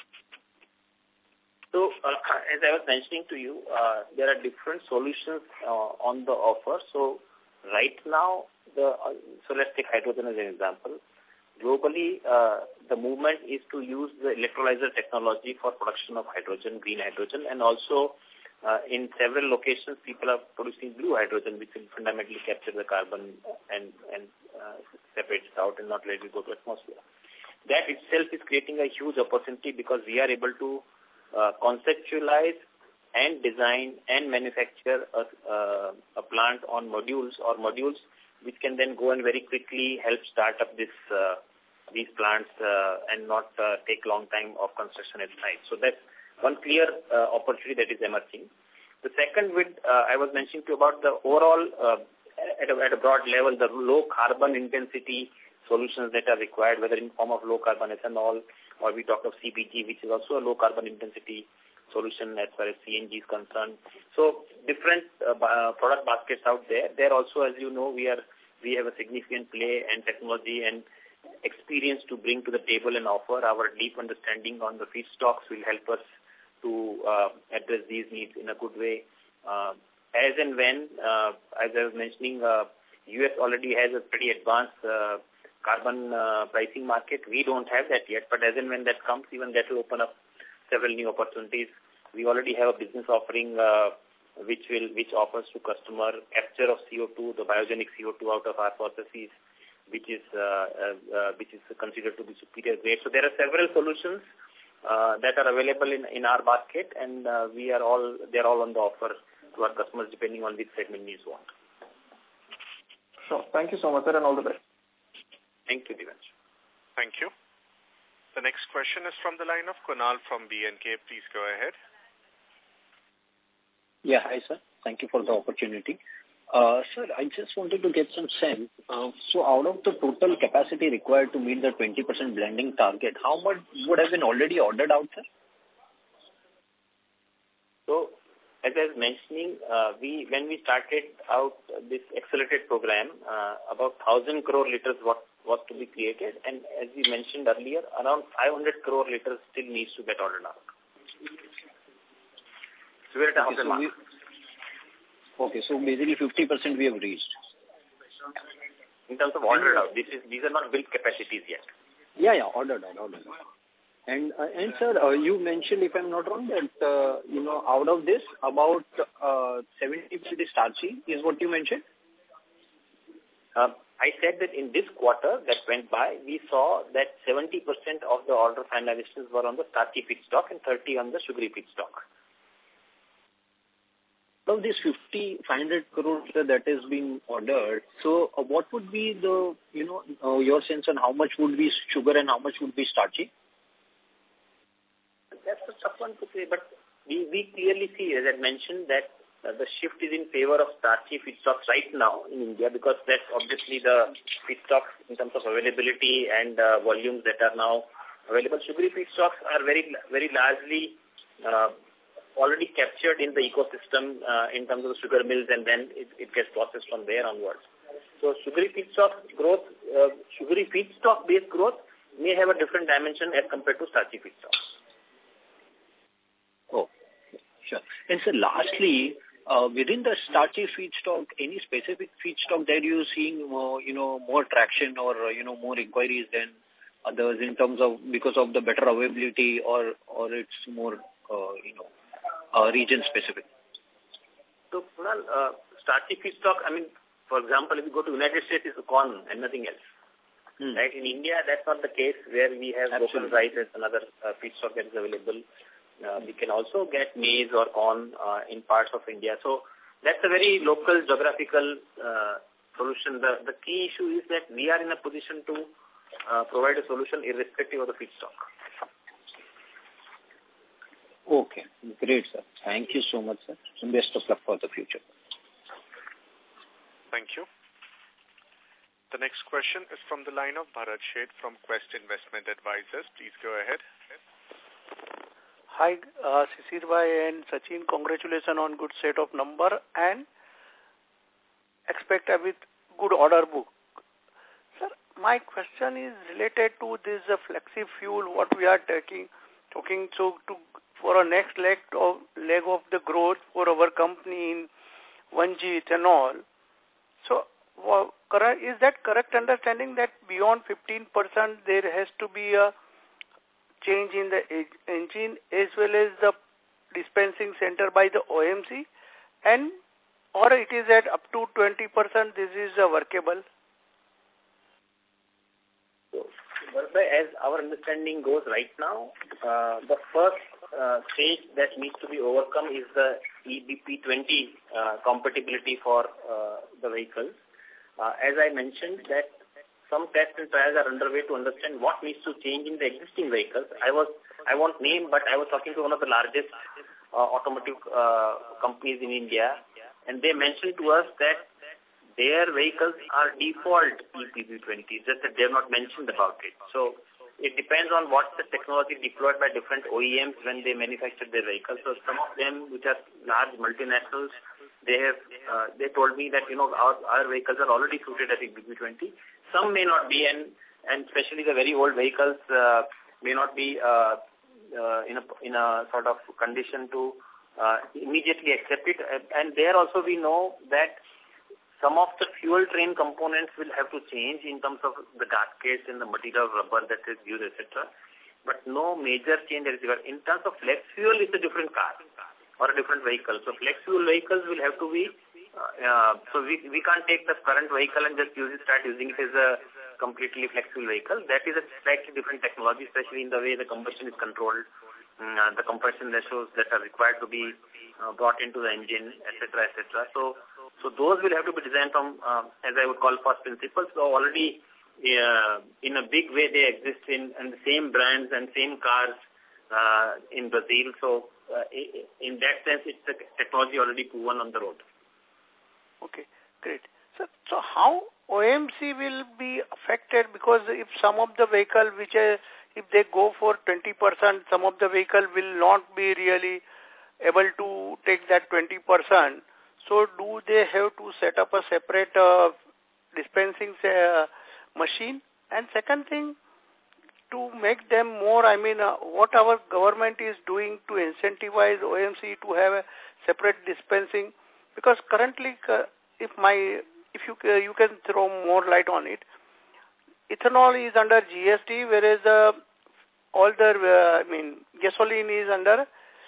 So, as I was mentioning to you, there are different solutions on the offer. So, right now, so let's take hydrogen as an example. Globally, the movement is to use the electrolyzer technology for production of hydrogen, green hydrogen, and also in several locations, people are producing blue hydrogen, which will fundamentally capture the carbon and separate it out and not let it go to atmosphere. That itself is creating a huge opportunity because we are able to conceptualize and design and manufacture a plant on modules which can then go and very quickly help start up these plants and not take long time of construction at site. So that's one clear opportunity that is emerging. The second, I was mentioning to you about the overall, at a broad level, the low carbon intensity solutions that are required, whether in form of low carbon ethanol, or we talk of CBG, which is also a low carbon intensity solution as far as CNG is concerned. So different product baskets out there. There also, as you know, we have a significant play and technology and experience to bring to the table and offer. Our deep understanding on the feedstocks will help us to address these needs in a good way. As and when, as I was mentioning, US already has a pretty advanced carbon pricing market. We don't have that yet, but as and when that comes, even that will open up several new opportunities. We already have a business offering which offers to customer capture of CO2, the biogenic CO2 out of our processes, which is considered to be superior grade. So there are several solutions that are available in our basket, and they're all on the offer to our customers depending on which segment needs want. Sure. Thank you so much, sir, and all the best. Thank you, Divanshu. Thank you. The next question is from the line of Kunal from BNK. Please go ahead. Yeah, hi, sir. Thank you for the opportunity. Sir, I just wanted to get some sense. So out of the total capacity required to meet the 20% blending target, how much would have been already ordered out, sir? So, as I was mentioning, when we started out this accelerated program, about 1,000 crore liters was to be created, and as we mentioned earlier, around 500 crore liters still needs to get ordered out. So we're at half the mark. Okay, so basically 50% we have reached. In terms of ordered out, these are not built capacities yet. Yeah, ordered out. And sir, you mentioned, if I'm not wrong, that out of this, about 70% is starchy, is what you mentioned? I said that in this quarter that went by, we saw that 70% of the order finalizations were on the starchy feedstock and 30% on the sugary feedstock. Of this 500 crore that is being ordered, so what would be the, your sense on how much would be sugar and how much would be starchy? That's a tough one to say, but we clearly see, as I mentioned, that the shift is in favor of starchy feedstocks right now in India because that's obviously the feedstocks in terms of availability and volumes that are now available. Sugary feedstocks are very, very largely already captured in the ecosystem in terms of the sugar mills, and then it gets processed from there onwards. So sugary feedstock-based growth may have a different dimension as compared to starchy feedstocks. Oh, sure. And so lastly, within the starchy feedstock, any specific feedstock that you're seeing more traction or more inquiries than others in terms of because of the better availability or it's more region specific? So, Kunal, starchy feedstock, I mean, for example, if you go to United States, it's corn and nothing else. Right? In India, that's not the case, where we have broken rice as another feedstock that is available. We can also get maize or corn in parts of India. So that's a very local geographical solution. The key issue is that we are in a position to provide a solution irrespective of the feedstock. Okay, great, sir. Thank you so much, sir. And best of luck for the future. Thank you. The next question is from the line of Bharat Sheth from Quest Investment Advisors. Please go ahead. Hi, Sisir Bhai and Sachin. Congratulations on good set of number and expect a bit good order book. Sir, my question is related to this flexi fuel, what we are talking for a next leg of the growth for our company in 1G ethanol. So, is that correct understanding that beyond 15% there has to be a change in the engine as well as the dispensing center by the OMC, and or it is at up to 20% this is workable? So, as our understanding goes right now, the first stage that needs to be overcome is the EBP 20 compatibility for the vehicles. As I mentioned, that some tests and trials are underway to understand what needs to change in the existing vehicles. I won't name, but I was talking to one of the largest automotive companies in India, and they mentioned to us that their vehicles are default EBP 20, just that they have not mentioned about it. So it depends on what the technology deployed by different OEMs when they manufacture their vehicles. So some of them, which are large multinationals, they told me that, our vehicles are already suited at EBP 20. Some may not be, and especially the very old vehicles may not be in a sort of condition to immediately accept it. And there also we know that some of the fuel train components will have to change in terms of the gaskets and the material of rubber that is used, etc. But no major change is required. In terms of flex fuel, it's a different car or a different vehicle. So flex fuel vehicles will have to be, so we can't take the current vehicle and just start using it as a completely flex fuel vehicle. That is a slightly different technology, especially in the way the combustion is controlled, the compression ratios that are required to be brought into the engine, etc., etc. So those will have to be designed from, as I would call, first principles. So already in a big way they exist in the same brands and same cars in Brazil. So in that sense, it's a technology already proven on the road. Okay, great. So how OMC will be affected? Because if some of the vehicle if they go for 20%, some of the vehicle will not be really able to take that 20%. So do they have to set up a separate dispensing machine? And second thing, to make them more, what our government is doing to incentivize OMC to have a separate dispensing? Because currently, if you can throw more light on it, ethanol is under GST, whereas all the gasoline is under,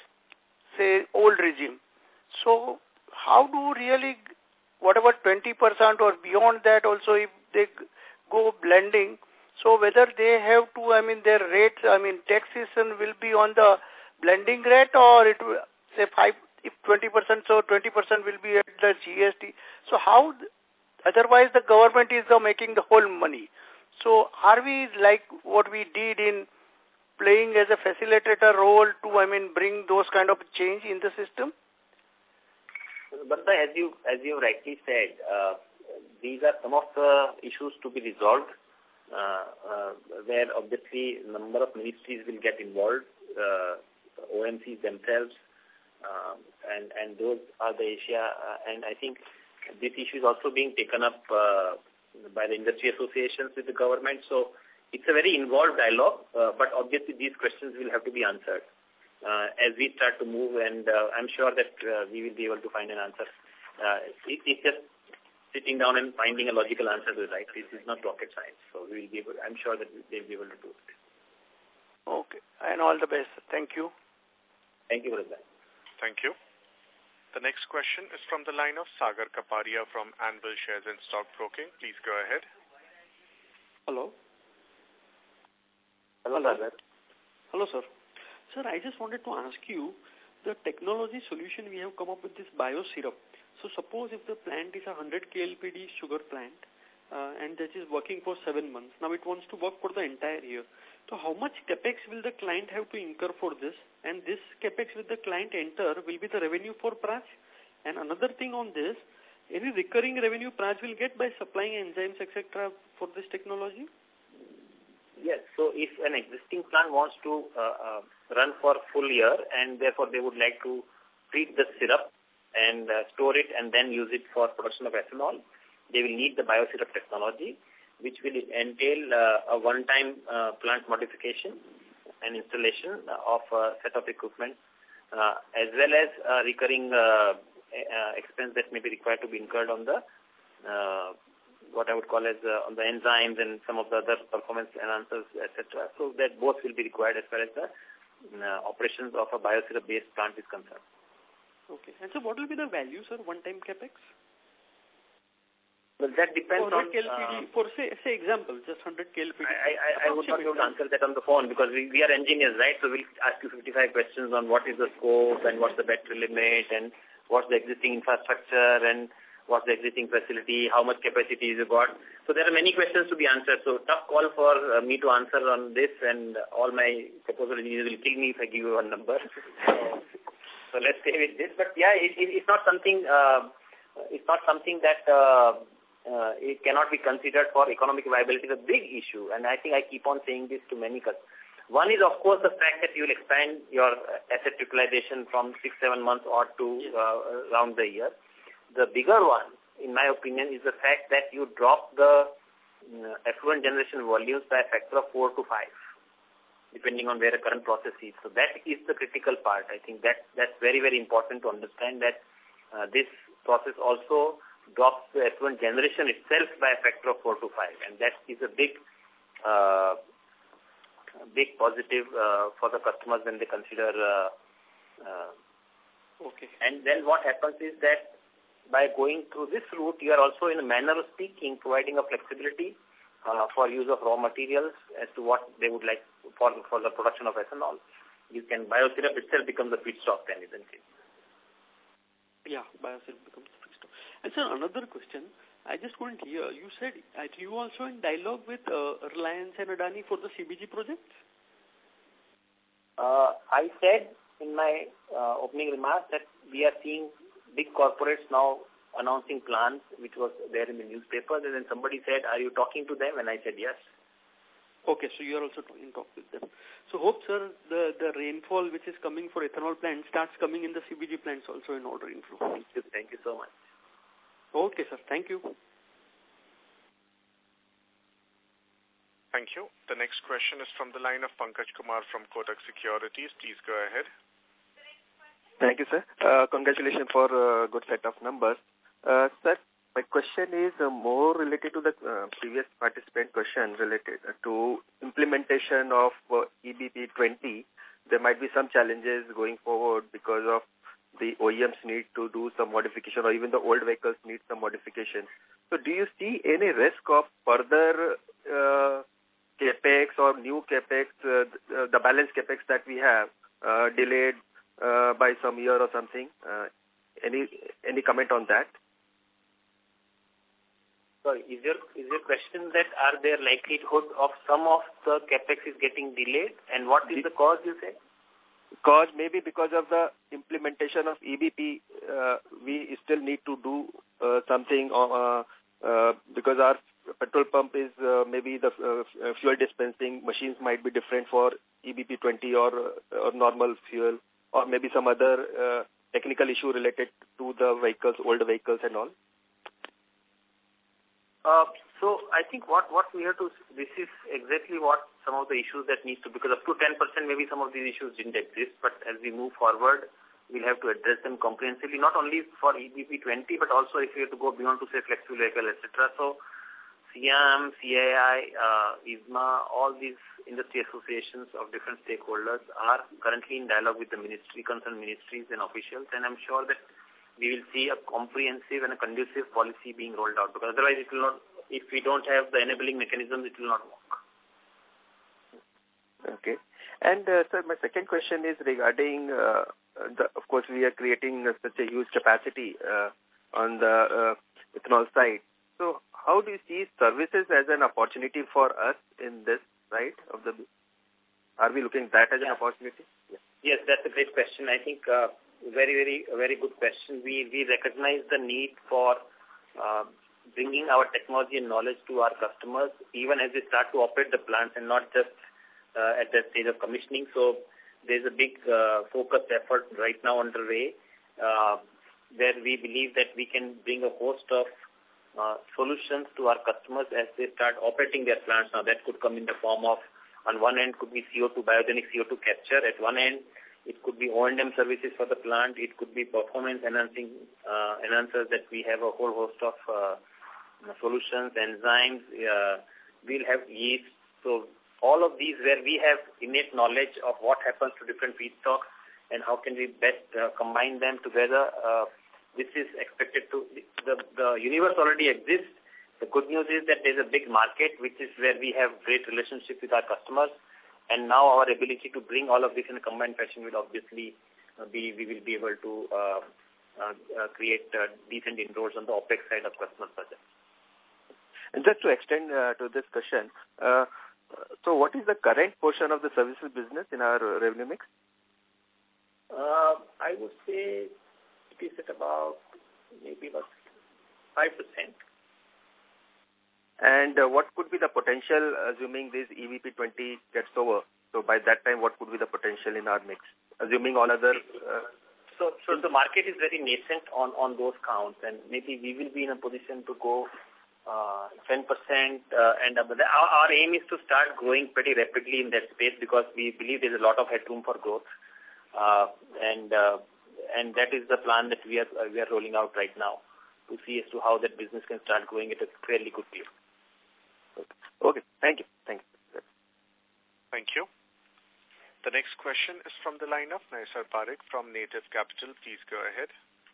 say, old regime. So how do really, whatever 20% or beyond that also, if they go blending, so whether they have to, their rates, taxation will be on the blending rate, or it will, say, 5, if 20%, so 20% will be at the GST. So how, otherwise the government is making the whole money. So are we like what we did in playing as a facilitator role to, bring those kind of change in the system? But as you rightly said, these are some of the issues to be resolved, where obviously a number of ministries will get involved, OMCs themselves, and those are the Asia. And I think this issue is also being taken up by the industry associations with the government. So it's a very involved dialogue, but obviously these questions will have to be answered as we start to move, and I'm sure that we will be able to find an answer. It's just sitting down and finding a logical answer to it, right? This is not rocket science, so we will be able, I'm sure that they'll be able to do it. Okay, and all the best. Thank you. Thank you, Brother. Thank you. The next question is from the line of Sagar Kapadia from Anvil Shares and Stock Broking. Please go ahead. Hello. Hello, Sagar. Hello, sir. Sir, I just wanted to ask you, the technology solution we have come up with this bio-syrup. So suppose if the plant is a 100 KLPD sugar plant and that is working for 7 months. Now it wants to work for the entire year. So how much capex will the client have to incur for this? And this capex with the client enter will be the revenue for Praj? And another thing on this, any recurring revenue Praj will get by supplying enzymes, etc. for this technology? Yes, so if an existing plant wants to run for a full year and therefore they would like to treat the syrup and store it and then use it for production of ethanol, they will need the bio-syrup technology, which will entail a one-time plant modification and installation of a set of equipment, as well as a recurring expense that may be required to be incurred on the what I would call as on the enzymes and some of the other performance enhancers, etc. So that both will be required as far as the operations of a bio-syrup-based plant is concerned. Okay. And so what will be the value, sir, one-time capex? Well, that depends on... KLPD, for say example, just 100 KLPD. I would not be able to answer that on the phone because we are engineers, right? So we'll ask you 55 questions on what is the scope and what's the battery limit and what's the existing infrastructure and what's the existing facility, how much capacity is you got. So there are many questions to be answered. So tough call for me to answer on this, and all my proposal engineers will kill me if I give you one number. So let's stay with this. But yeah, it's not something. It's not something that it cannot be considered for economic viability. It's a big issue, and I think I keep on saying this to many customers. One is, of course, the fact that you will expand your asset utilization from 6-7 months or to around the year. The bigger one, in my opinion, is the fact that you drop the effluent generation volumes by a factor of 4 to 5, depending on where the current process is. So that is the critical part. I think that's very, very important to understand that this process also drops the effluent generation itself by a factor of 4 to 5, and that is a big positive for the customers when they consider. Okay. And then what happens is that by going through this route, you are also, in a manner of speaking, providing a flexibility for use of raw materials as to what they would like for the production of ethanol. You can bio-syrup itself becomes the feedstock then, isn't it? Yeah, bio-syrup becomes the feedstock. And sir, another question. I just couldn't hear. You said, are you also in dialogue with Reliance and Adani for the CBG project? I said in my opening remarks that we are seeing big corporates now announcing plans, which was there in the newspapers, and then somebody said, are you talking to them? And I said, yes. Okay, so you are also in talk with them. So hope, sir, the rainfall which is coming for ethanol plants starts coming in the CBG plants also in order inflow. Thank you so much. Okay, sir. Thank you. Thank you. The next question is from the line of Pankaj Kumar from Kotak Securities. Please go ahead. Thank you, sir. Congratulations for a good set of numbers. Sir, my question is more related to the previous participant question related to implementation of EBP 20. There might be some challenges going forward because of the OEMs need to do some modification, or even the old vehicles need some modification. So do you see any risk of further capex or new capex, the balance capex that we have delayed by some year or something? Any comment on that? Sorry, is your question that are there likelihood of some of the capex is getting delayed, and what is the cause, you say? Maybe because of the implementation of EBP, we still need to do something because our petrol pump is maybe the fuel dispensing machines might be different for EBP 20 or normal fuel, or maybe some other technical issue related to the vehicles, old vehicles and all. So I think what we have to, this is exactly what some of the issues that needs to, because up to 10% maybe some of these issues didn't exist, but as we move forward, we'll have to address them comprehensively, not only for EBP 20, but also if we have to go beyond to say flexible vehicle, etc. So SIAM, CII, ISMA, all these industry associations of different stakeholders are currently in dialogue with the ministry, concerned ministries and officials, and I'm sure that we will see a comprehensive and a conducive policy being rolled out, because otherwise it will not, if we don't have the enabling mechanisms, it will not work. Okay. And, sir, my second question is regarding, of course, we are creating such a huge capacity on the ethanol side. So how do you see services as an opportunity for us in this, right? Are we looking at that as an opportunity? Yes, that's a great question. I think very good question. We recognize the need for bringing our technology and knowledge to our customers, even as they start to operate the plants and not just at the stage of commissioning. So there's a big focused effort right now underway where we believe that we can bring a host of solutions to our customers as they start operating their plants. Now that could come in the form of, on one end could be CO2, biogenic CO2 capture. At one end, it could be O&M services for the plant. It could be performance enhancers that we have a whole host of solutions, enzymes. We'll have yeast. So all of these where we have innate knowledge of what happens to different feedstocks and how can we best combine them together. This is expected to, the universe already exists. The good news is that there's a big market, which is where we have great relationship with our customers. And now our ability to bring all of this in a combined fashion will obviously we will be able to create decent inroads on the OPEX side of customer projects. And just to extend to this question, so what is the current portion of the services business in our revenue mix? I would say it is at maybe about 5%. And what could be the potential, assuming this EBP 20 gets over? So by that time, what could be the potential in our mix, assuming all other... So the market is very nascent on those counts, and maybe we will be in a position to go 10% and above. Our aim is to start growing pretty rapidly in that space because we believe there's a lot of headroom for growth. And that is the plan that we are rolling out right now to see as to how that business can start growing at a fairly good pace. Okay. Thank you. Thank you. The next question is from the line of Naisar Parekh from Native Capital. Please go ahead.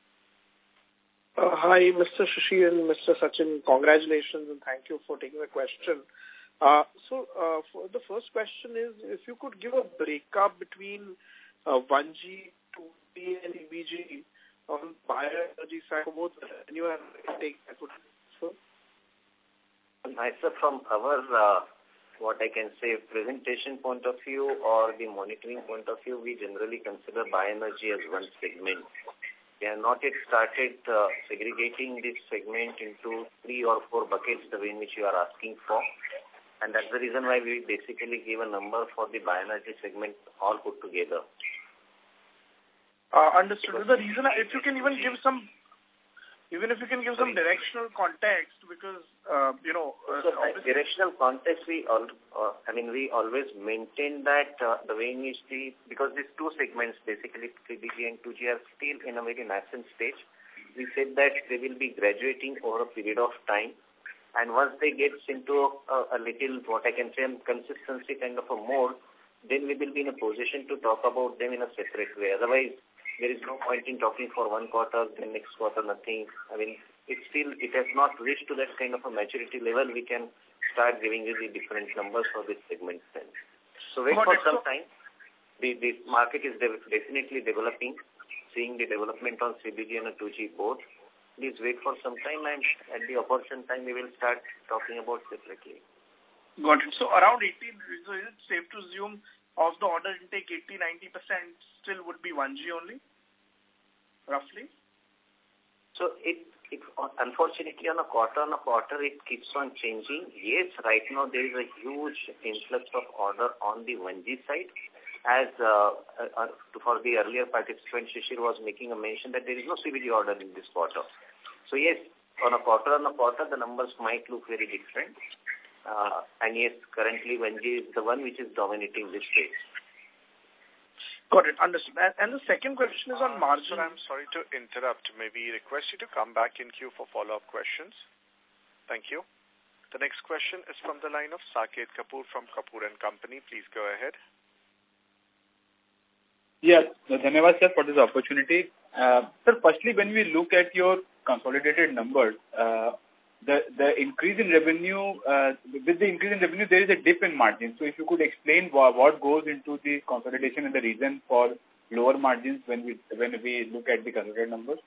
Hi, Mr. Shashi and Mr. Sachin. Congratulations and thank you for taking the question. So the first question is, if you could give a breakup between 1G, 2G and EBG on bioenergy side for both revenue and intake, that would be Naisar, from our what I can say presentation point of view or the monitoring point of view, we generally consider bioenergy as one segment. We have not yet started segregating this segment into 3 or 4 buckets the way in which you are asking for. And that's the reason why we basically give a number for the bioenergy segment all put together. Understood. The reason, if you can even give some directional context, because directional context, we always maintain that the way in which because these two segments, basically 3BG and 2G, are still in a very nascent stage. We said that they will be graduating over a period of time, and once they get into a little, what I can say, consistency kind of a mode, then we will be in a position to talk about them in a separate way. Otherwise, there is no point in talking for one quarter, then next quarter nothing. I mean, it has not reached to that kind of a maturity level. We can start giving you the different numbers for this segment then. So wait for some time. The market is definitely developing, seeing the development on CBG and 2G both. Please wait for some time, and at the opportune time, we will start talking about separately. Got it. So around 18, so is it safe to assume of the order intake, 80-90% still would be 1G only, roughly? So it unfortunately on a quarter it keeps on changing. Yes, right now there is a huge influx of order on the 1G side. As for the earlier participant, Shishir was making a mention that there is no CBG order in this quarter. So yes, on a quarter, the numbers might look very different. And yes, currently 1G is the one which is dominating this space. Got it. Understood. And the second question is on margin. Sir, I'm sorry to interrupt. Maybe request you to come back in queue for follow-up questions. Thank you. The next question is from the line of Saket Kapoor from Kapoor & Company. Please go ahead. Yes, धन्यवाद sir for this opportunity. Sir, firstly, when we look at your consolidated numbers, the increase in revenue, with the increase in revenue, there is a dip in margin. So if you could explain what goes into the consolidation and the reason for lower margins when we look at the consolidated numbers.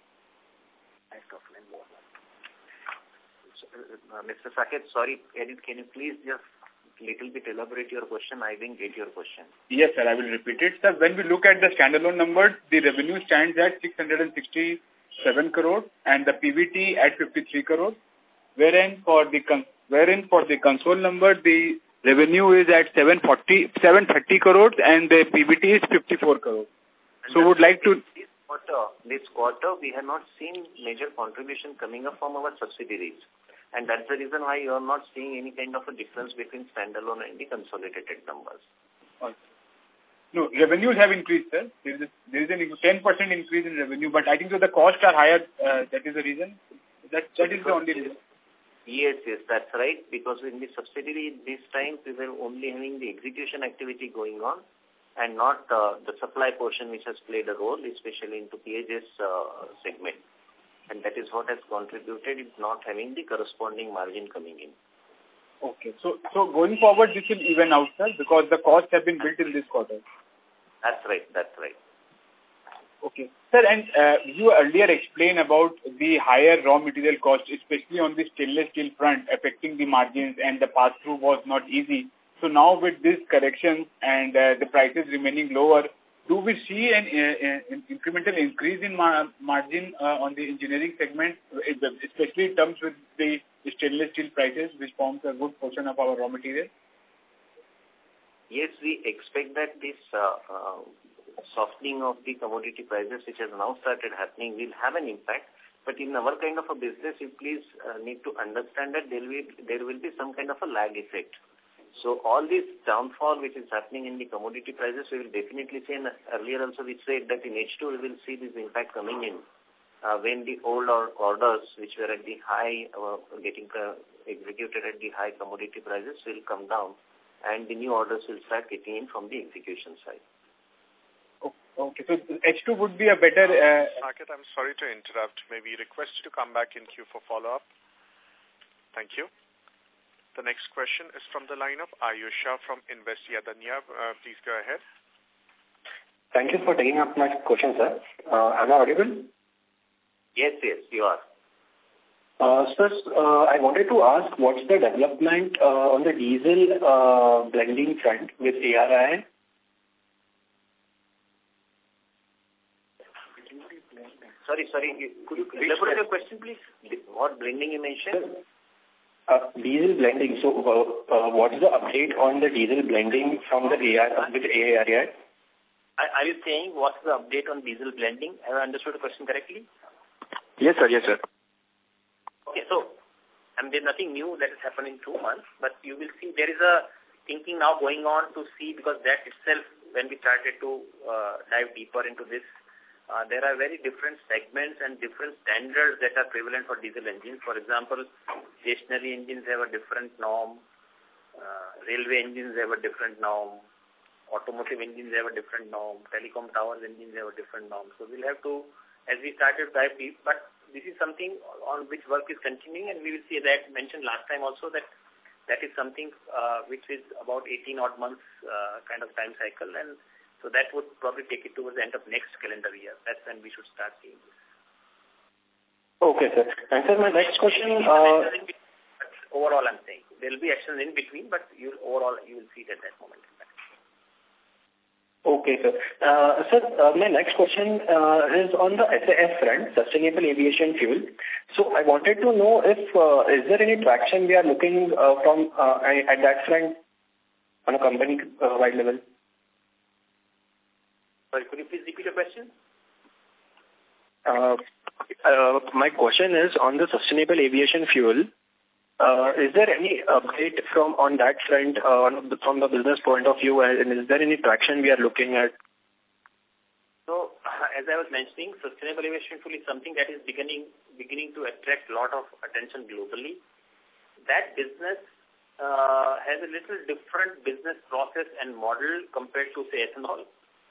Mr. Saket, sorry, can you please just little bit elaborate your question? I didn't get your question. Yes, sir, I will repeat it. Sir, when we look at the standalone numbers, the revenue stands at 667 crores and the PBT at 53 crores, wherein for the console number, the revenue is at 730 crores and the PBT is 54 crores. So would like to... This quarter, we have not seen major contribution coming up from our subsidiaries. And that's the reason why you are not seeing any kind of a difference between standalone and the consolidated numbers. No, revenues have increased, sir. There is a 10% increase in revenue, but I think that the costs are higher. That is the reason. That is the only reason. Yes, that's right. Because in the subsidiary this time, we were only having the execution activity going on and not the supply portion which has played a role, especially into PHS segment. And that is what has contributed in not having the corresponding margin coming in. Okay. So going forward, this will even out, sir, because the costs have been built in this quarter. That's right. Okay. Sir, and you earlier explained about the higher raw material cost, especially on the stainless steel front, affecting the margins, and the pass-through was not easy. So now with this correction and the prices remaining lower, do we see an incremental increase in margin on the engineering segment, especially in terms with the stainless steel prices, which forms a good portion of our raw material? Yes, we expect that this softening of the commodity prices, which has now started happening, will have an impact. But in our kind of a business, you please need to understand that there will be some kind of a lag effect. So all this downfall which is happening in the commodity prices, we will definitely see, and earlier also we said that in H2 we will see this impact coming in when the old orders which were at the high, getting executed at the high commodity prices will come down and the new orders will start getting in from the execution side. Okay, so H2 would be a better... Saket, I'm sorry to interrupt. Maybe request you to come back in queue for follow-up. Thank you. The next question is from the line of Ayush Shah from Invest Yadanya. Please go ahead. Thank you for taking up my question, sir. Am I audible? Yes, you are. Sir, I wanted to ask what's the development on the diesel blending front with ARI? Sorry. Could you elaborate your question, please? What blending you mentioned? Diesel blending. So, what is the update on the diesel blending from the with ARI? Are you saying what's the update on diesel blending? Have I understood the question correctly? Yes, sir. Okay, so there's nothing new that has happened in 2 months, but you will see there is a thinking now going on to see, because that itself, when we started to dive deeper into this, there are very different segments and different standards that are prevalent for diesel engines. For example, stationary engines have a different norm, railway engines have a different norm, automotive engines have a different norm, telecom towers engines have a different norm. So we'll have to, as we started to dive deep, but this is something on which work is continuing, and we will see that mentioned last time also that is something which is about 18 odd months kind of time cycle, and so that would probably take it towards the end of next calendar year. That's when we should start seeing this. Okay, sir. And sir, my next question... overall, I'm saying there will be actions in between, but you will see it at that moment. Okay, sir. Sir, my next question is on the SAF front, Sustainable Aviation Fuel. So I wanted to know if is there any traction we are looking from at that front on a company-wide level? Sorry, could you please repeat your question? My question is on the Sustainable Aviation Fuel. Is there any update on that front from the business point of view, and is there any traction we are looking at? So, as I was mentioning, Sustainable Aviation Fuel is something that is beginning to attract a lot of attention globally. that business has a little different business process and model compared to, say, ethanol.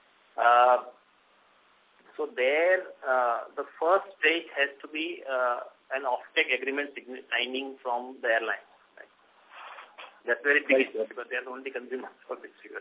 So there, the first stage has to be an off-take agreement signing from the airline. Right? That's very big because they are the only consumers for this fuel.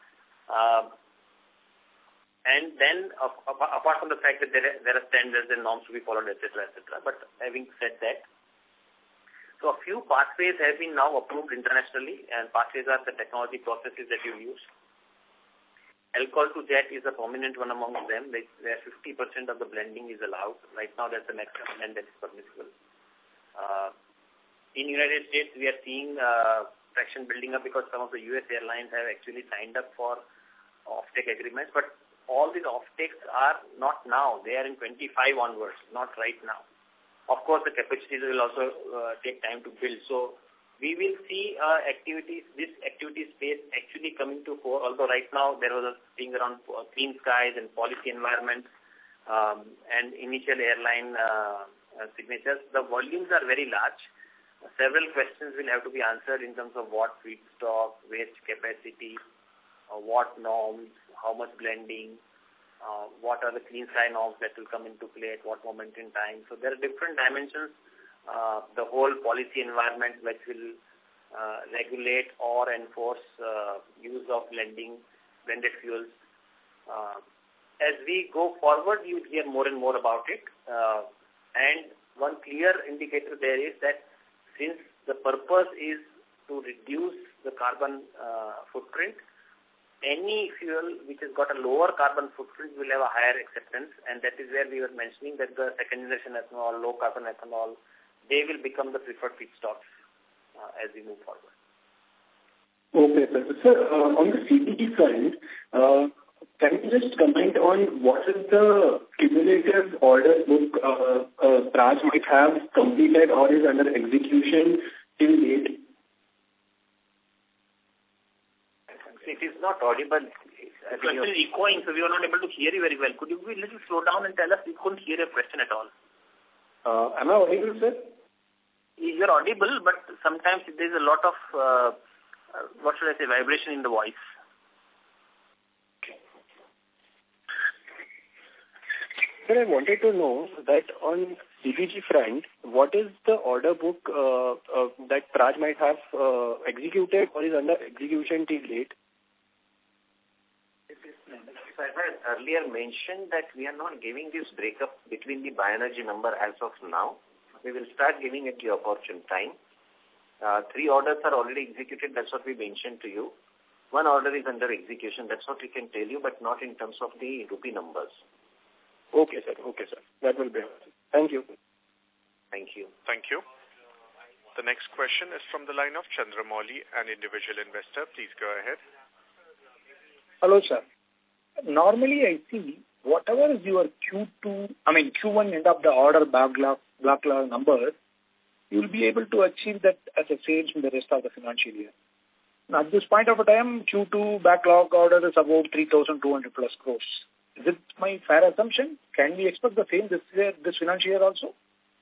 And then, apart from the fact that there are standards and norms to be followed, etc., etc. But having said that, so a few pathways have been now approved internationally, and pathways are the technology processes that you use. Alcohol to jet is a prominent one among them, where 50% of the blending is allowed. Right now, that's the maximum and that is permissible. In the United States, we are seeing traction building up because some of the U.S. airlines have actually signed up for off-take agreements, but all these off-takes are not now. They are in 25 onwards, not right now. Of course, the capacities will also take time to build. So we will see this activity space actually coming to fore, although right now there was a thing around clean skies and policy environment and initial airline signatures. The volumes are very large. Several questions will have to be answered in terms of what feedstock, waste capacity, what norms, how much blending, what are the clean sky norms that will come into play at what moment in time. So there are different dimensions. The whole policy environment which will regulate or enforce use of blended fuels. As we go forward, you hear more and more about it. And one clear indicator there is that since the purpose is to reduce the carbon footprint, any fuel which has got a lower carbon footprint will have a higher acceptance, and that is where we were mentioning that the second generation ethanol, low carbon ethanol, they will become the preferred feedstocks as we move forward. Okay, sir. Sir, on the CBG front, can you just comment on what is the cumulative order book Praj might have completed or is under execution till date? It is not audible. The question is echoing, so we are not able to hear you very well. Could you be a little slow down and tell us? We couldn't hear your question at all. Am I audible, sir? You are audible, but sometimes there is a lot of, vibration in the voice. Sir, I wanted to know that on CBG front, what is the order book that Praj might have executed or is under execution till date? So as I earlier mentioned that we are not giving this breakup between the bioenergy number as of now. We will start giving it the opportune time. 3 orders are already executed. That's what we mentioned to you. 1 order is under execution. That's what we can tell you, but not in terms of the rupee numbers. Okay, sir. Okay, sir. That will be helpful. Thank you. Thank you. Thank you. The next question is from the line of Chandramouli, an individual investor. Please go ahead. Hello, sir. Normally, I see whatever is your Q1 end of the order backlog number, you will be able to achieve that as a sales in the rest of the financial year. Now, at this point of time, Q2 backlog order is about 3,200 plus crores. Is it my fair assumption? Can we expect the same this financial year also?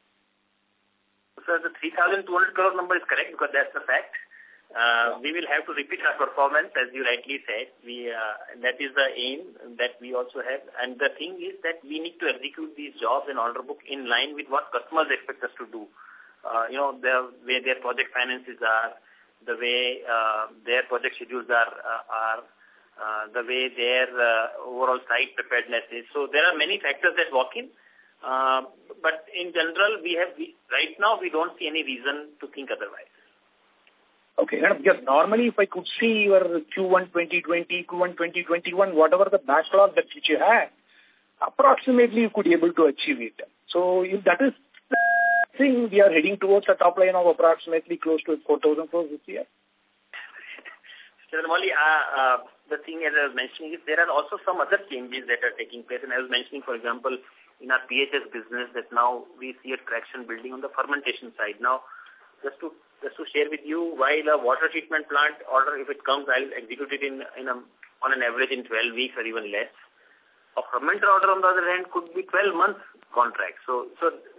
So the 3,200 crore number is correct because that's the fact. We will have to repeat our performance, as you rightly said. That is the aim that we also have. And the thing is that we need to execute these jobs in order book in line with what customers expect us to do. The way their project finances are, the way their project schedules are the way their overall site preparedness is. So there are many factors that walk in. But in general, right now we don't see any reason to think otherwise. Okay, because normally if I could see your Q1 2020, Q1 2021, whatever the backlog that which you had, approximately you could be able to achieve it. So if that is the thing, we are heading towards a top line of approximately close to 4,000 crores this year. Chandramouli, the thing as I was mentioning is there are also some other changes that are taking place. And I was mentioning, for example, in our PHS business that now we see a traction building on the fermentation side. Now, just to share with you, while a water treatment plant order, if it comes, I'll execute it on an average in 12 weeks or even less. A fermenter order, on the other hand, could be 12 months contract. So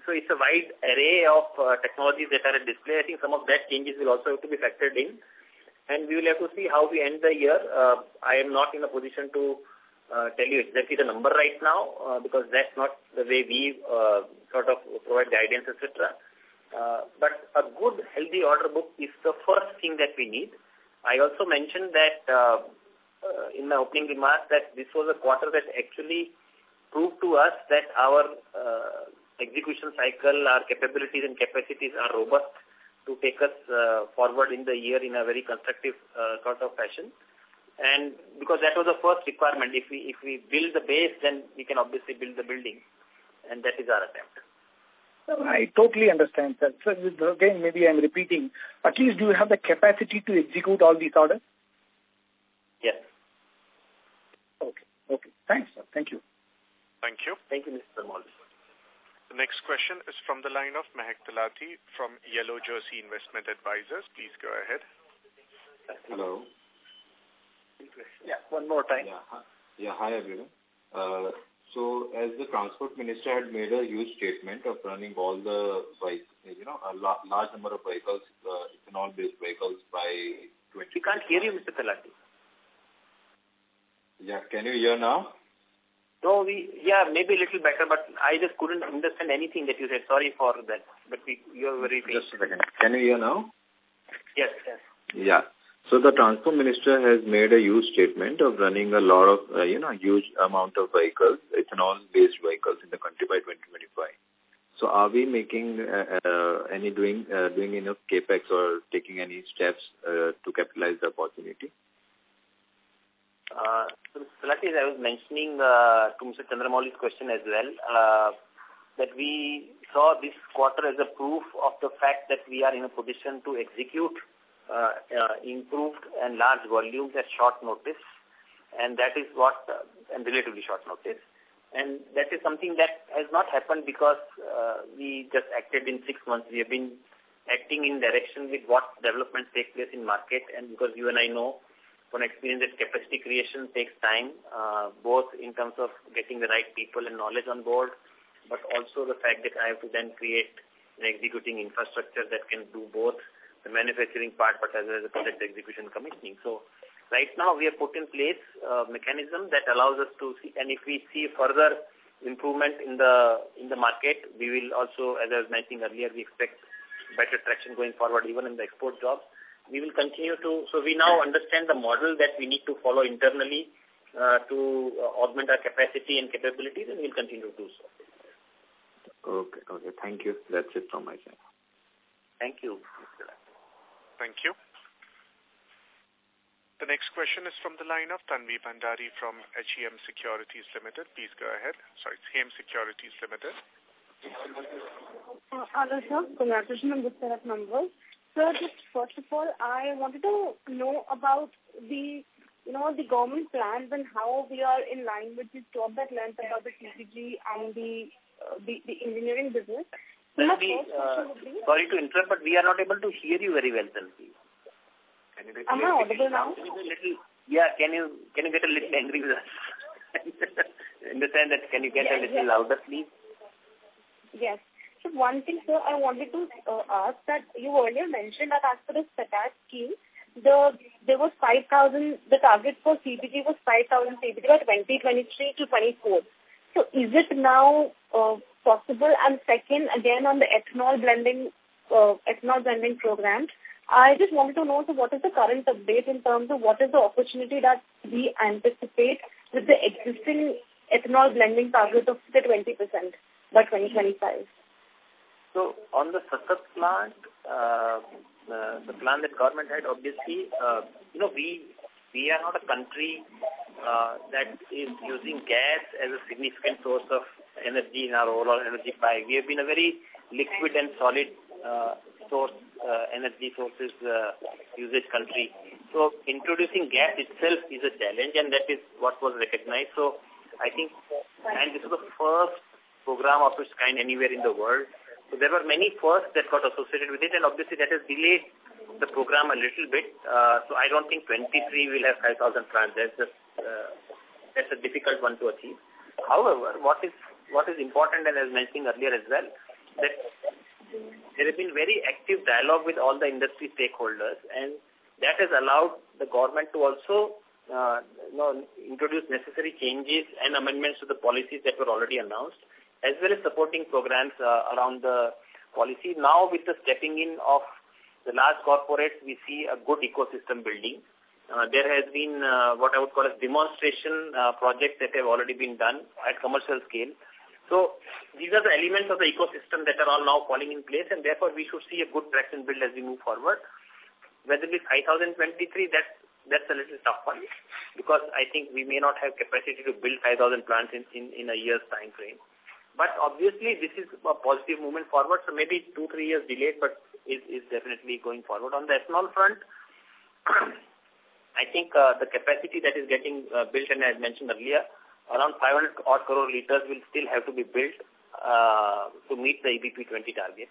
So it's a wide array of technologies that are at display. I think some of that changes will also have to be factored in. And we will have to see how we end the year. I am not in a position to tell you exactly the number right now because that's not the way we sort of provide guidance, etc. But a good, healthy order book is the first thing that we need. I also mentioned that in my opening remarks that this was a quarter that actually proved to us that our execution cycle, our capabilities and capacities are robust to take us forward in the year in a very constructive sort of fashion. And because that was the first requirement, if we build the base, then we can obviously build the building. And that is our attempt. I totally understand, sir. So again, maybe I'm repeating. At least do you have the capacity to execute all these orders? Yes. Okay. Thanks, sir. Thank you. Thank you. Thank you, Mr. Mall. The next question is from the line of Mahek Talati from Yellow Jersey Investment Advisors. Please go ahead. Hello. Yeah, one more time. Yeah, hi everyone. So as the Transport Minister had made a huge statement of running all the bikes, a large number of vehicles, ethanol-based vehicles by 20. We can't hear you, Mr. Talati. Yeah, can you hear now? No, maybe a little better, but I just couldn't understand anything that you said. Sorry for that, but you're very faint. Just a second. Can you hear now? Yes. Yeah. So the Transport Minister has made a huge statement of running a lot of, huge amount of vehicles, ethanol-based vehicles in the country by 2025. So are we making doing enough capex or taking any steps to capitalize the opportunity? So, Talati, I was mentioning to Mr. Chandramauli's question as well, that we saw this quarter as a proof of the fact that we are in a position to execute improved and large volumes at short notice, and that is and relatively short notice. And that is something that has not happened because we just acted in 6 months. We have been acting in direction with what developments take place in market, and because you and I know from experience that capacity creation takes time, both in terms of getting the right people and knowledge on board, but also the fact that I have to then create an executing infrastructure that can do both the manufacturing part but as well as the project execution commissioning. So right now we have put in place a mechanism that allows us to see, and if we see further improvement in the market, we will also, as I was mentioning earlier, we expect better traction going forward even in the export jobs. We will continue to, so we now understand the model that we need to follow internally to augment our capacity and capabilities, and we'll continue to do so. Okay. Thank you. That's it from my side. Thank you. Thank you. The next question is from the line of Tanvi Bhandari from HEM Securities Limited. Please go ahead. Sorry, it's HEM Securities Limited. Hello, sir. Congratulations on good set of numbers. Sir, just first of all, I wanted to know about the government plans and how we are in line with the talk that length about the CPG and the engineering business. Sorry to interrupt, but we are not able to hear you very well, Tanvi. Am I audible now? Can you get a little angry with us? Understand that? Can you get a little louder, please? Yes. So one thing, sir, I wanted to ask that you earlier mentioned that as per the SATAT scheme, there was 5,000, the target for CBG was 5,000 CBG by 2023 to 24. So is it now possible? And second, again, on the ethanol blending program, I just wanted to know, so what is the current update in terms of what is the opportunity that we anticipate with the existing ethanol blending target of the 20% by 2025? So on the SATAT plant, the plan that government had, obviously, we are not a country that is using gas as a significant source of energy in our overall energy pie. We have been a very liquid and solid energy sources usage country. So introducing gas itself is a challenge, and that is what was recognized. So I think, and this is the first program of its kind anywhere in the world. So there were many firsts that got associated with it, and obviously that has delayed the program a little bit. So I don't think 23 will have 5,000 plants. That's a difficult one to achieve. However, what is important, and as mentioned earlier as well, that there has been very active dialogue with all the industry stakeholders, and that has allowed the government to also introduce necessary changes and amendments to the policies that were already announced, as well as supporting programs around the policy. Now, with the stepping in of the large corporates, we see a good ecosystem building. There has been what I would call as demonstration projects that have already been done at commercial scale. So these are the elements of the ecosystem that are all now falling in place, and therefore we should see a good traction build as we move forward. Whether it is 5,023, that's a little tough one, because I think we may not have capacity to build 5,000 plants in a year's time frame. But obviously this is a positive movement forward, so maybe 2-3 years delayed, but is definitely going forward. On the ethanol front, I think the capacity that is getting built, and as mentioned earlier, around 500 odd crore liters will still have to be built to meet the EBP 20 target.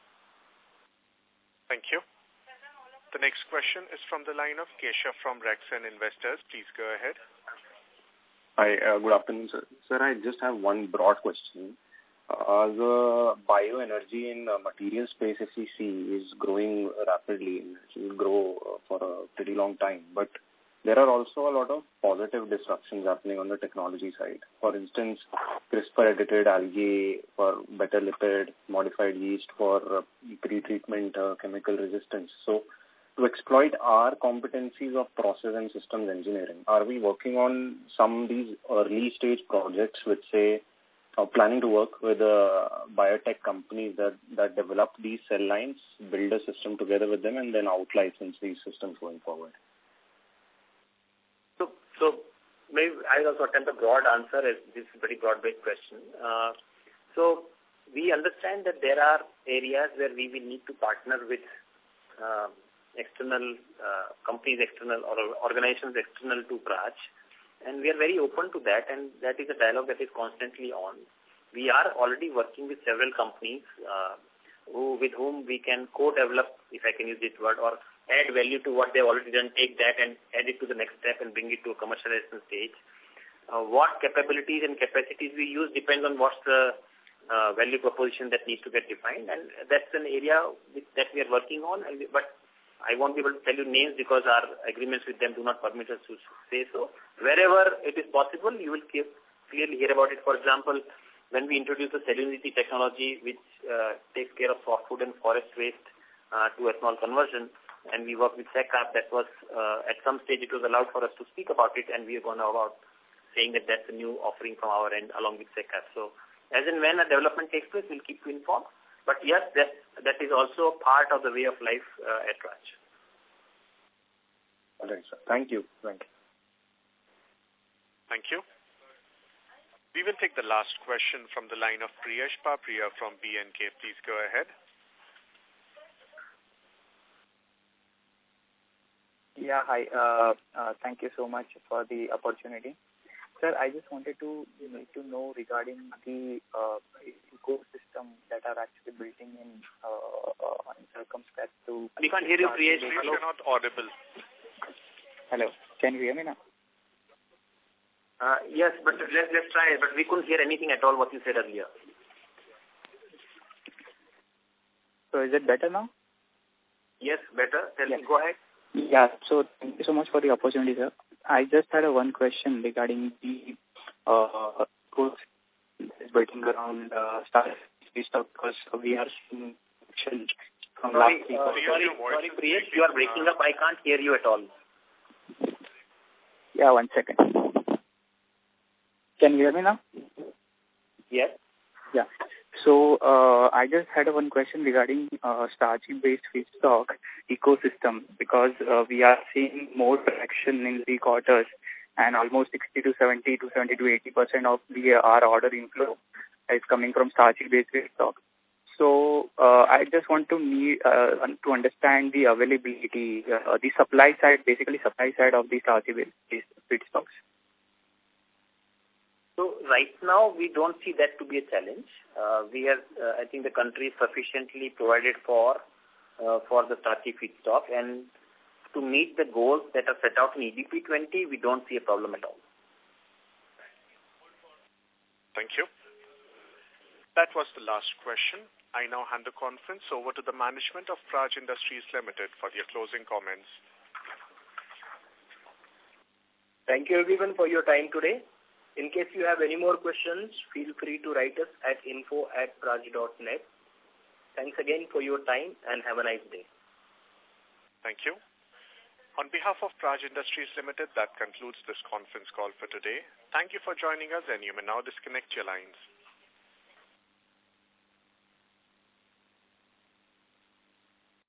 Thank you. The next question is from the line of Keshav from Rexen Investors. Please go ahead. Hi, good afternoon, sir. Sir, I just have one broad question. The bioenergy in material space, if we see, is growing rapidly. It will grow for a pretty long time. But there are also a lot of positive disruptions happening on the technology side. For instance, CRISPR-edited algae for better lipid, modified yeast for pre-treatment chemical resistance. So, to exploit our competencies of process and systems engineering, are we working on some of these early stage projects which say, planning to work with biotech companies that develop these cell lines, build a system together with them, and then out-license these systems going forward? So maybe I also attempt a broad answer, as this is a very broad-based question. So we understand that there are areas where we will need to partner with external companies, external or organizations external to Praj, and we are very open to that, and that is a dialogue that is constantly on. We are already working with several companies with whom we can co-develop, if I can use this word, or add value to what they've already done, take that and add it to the next step and bring it to a commercialization stage. What capabilities and capacities we use depends on what's the value proposition that needs to get defined, and that's an area that we are working on, but I won't be able to tell you names because our agreements with them do not permit us to say so. Wherever it is possible, you will clearly hear about it. For example, when we introduce the salinity technology, which takes care of softwood and forest waste to ethanol conversion, and we work with SECAP, that was, at some stage it was allowed for us to speak about it, and we are going about saying that that's a new offering from our end along with SECAP. So as and when a development takes place, we'll keep you informed. But yes, that is also part of the way of life at Raj. All right, sir. Thank you. Thank you. We will take the last question from the line of Priyesh Papriya from BNK. Please go ahead. Yeah, hi. Thank you so much for the opportunity. Sir, I just wanted to know regarding the ecosystem that are actually building in circumspect to... We can't hear you, Priyesh. You're not audible. Hello. Can you hear me now? Yes, but let's try it. But we couldn't hear anything at all what you said earlier. So is it better now? Yes, better. Tell me, go ahead. Yeah, so thank you so much for the opportunity, sir. I just had one question regarding the course waiting around start because we are seeing action from last week. Sorry, Priyesh, you are breaking up. I can't hear you at all. Yeah, 1 second. Can you hear me now? Yes. Yeah. So I just had one question regarding starchy-based feedstock ecosystem, because we are seeing more traction in the quarters, and almost 60 to 70 to 70 to 80% of our order inflow is coming from starchy-based feedstock. So I just want to understand the availability, the supply side, basically supply side of the starchy-based feedstocks. So right now, we don't see that to be a challenge. We have, I think the country is sufficiently provided for the starchy feedstock, and to meet the goals that are set out in EBP 20, we don't see a problem at all. Thank you. That was the last question. I now hand the conference over to the management of Praj Industries Limited for their closing comments. Thank you everyone for your time today. In case you have any more questions, feel free to write us at info@praj.net. Thanks again for your time and have a nice day. Thank you. On behalf of Praj Industries Limited, that concludes this conference call for today. Thank you for joining us, and you may now disconnect your lines.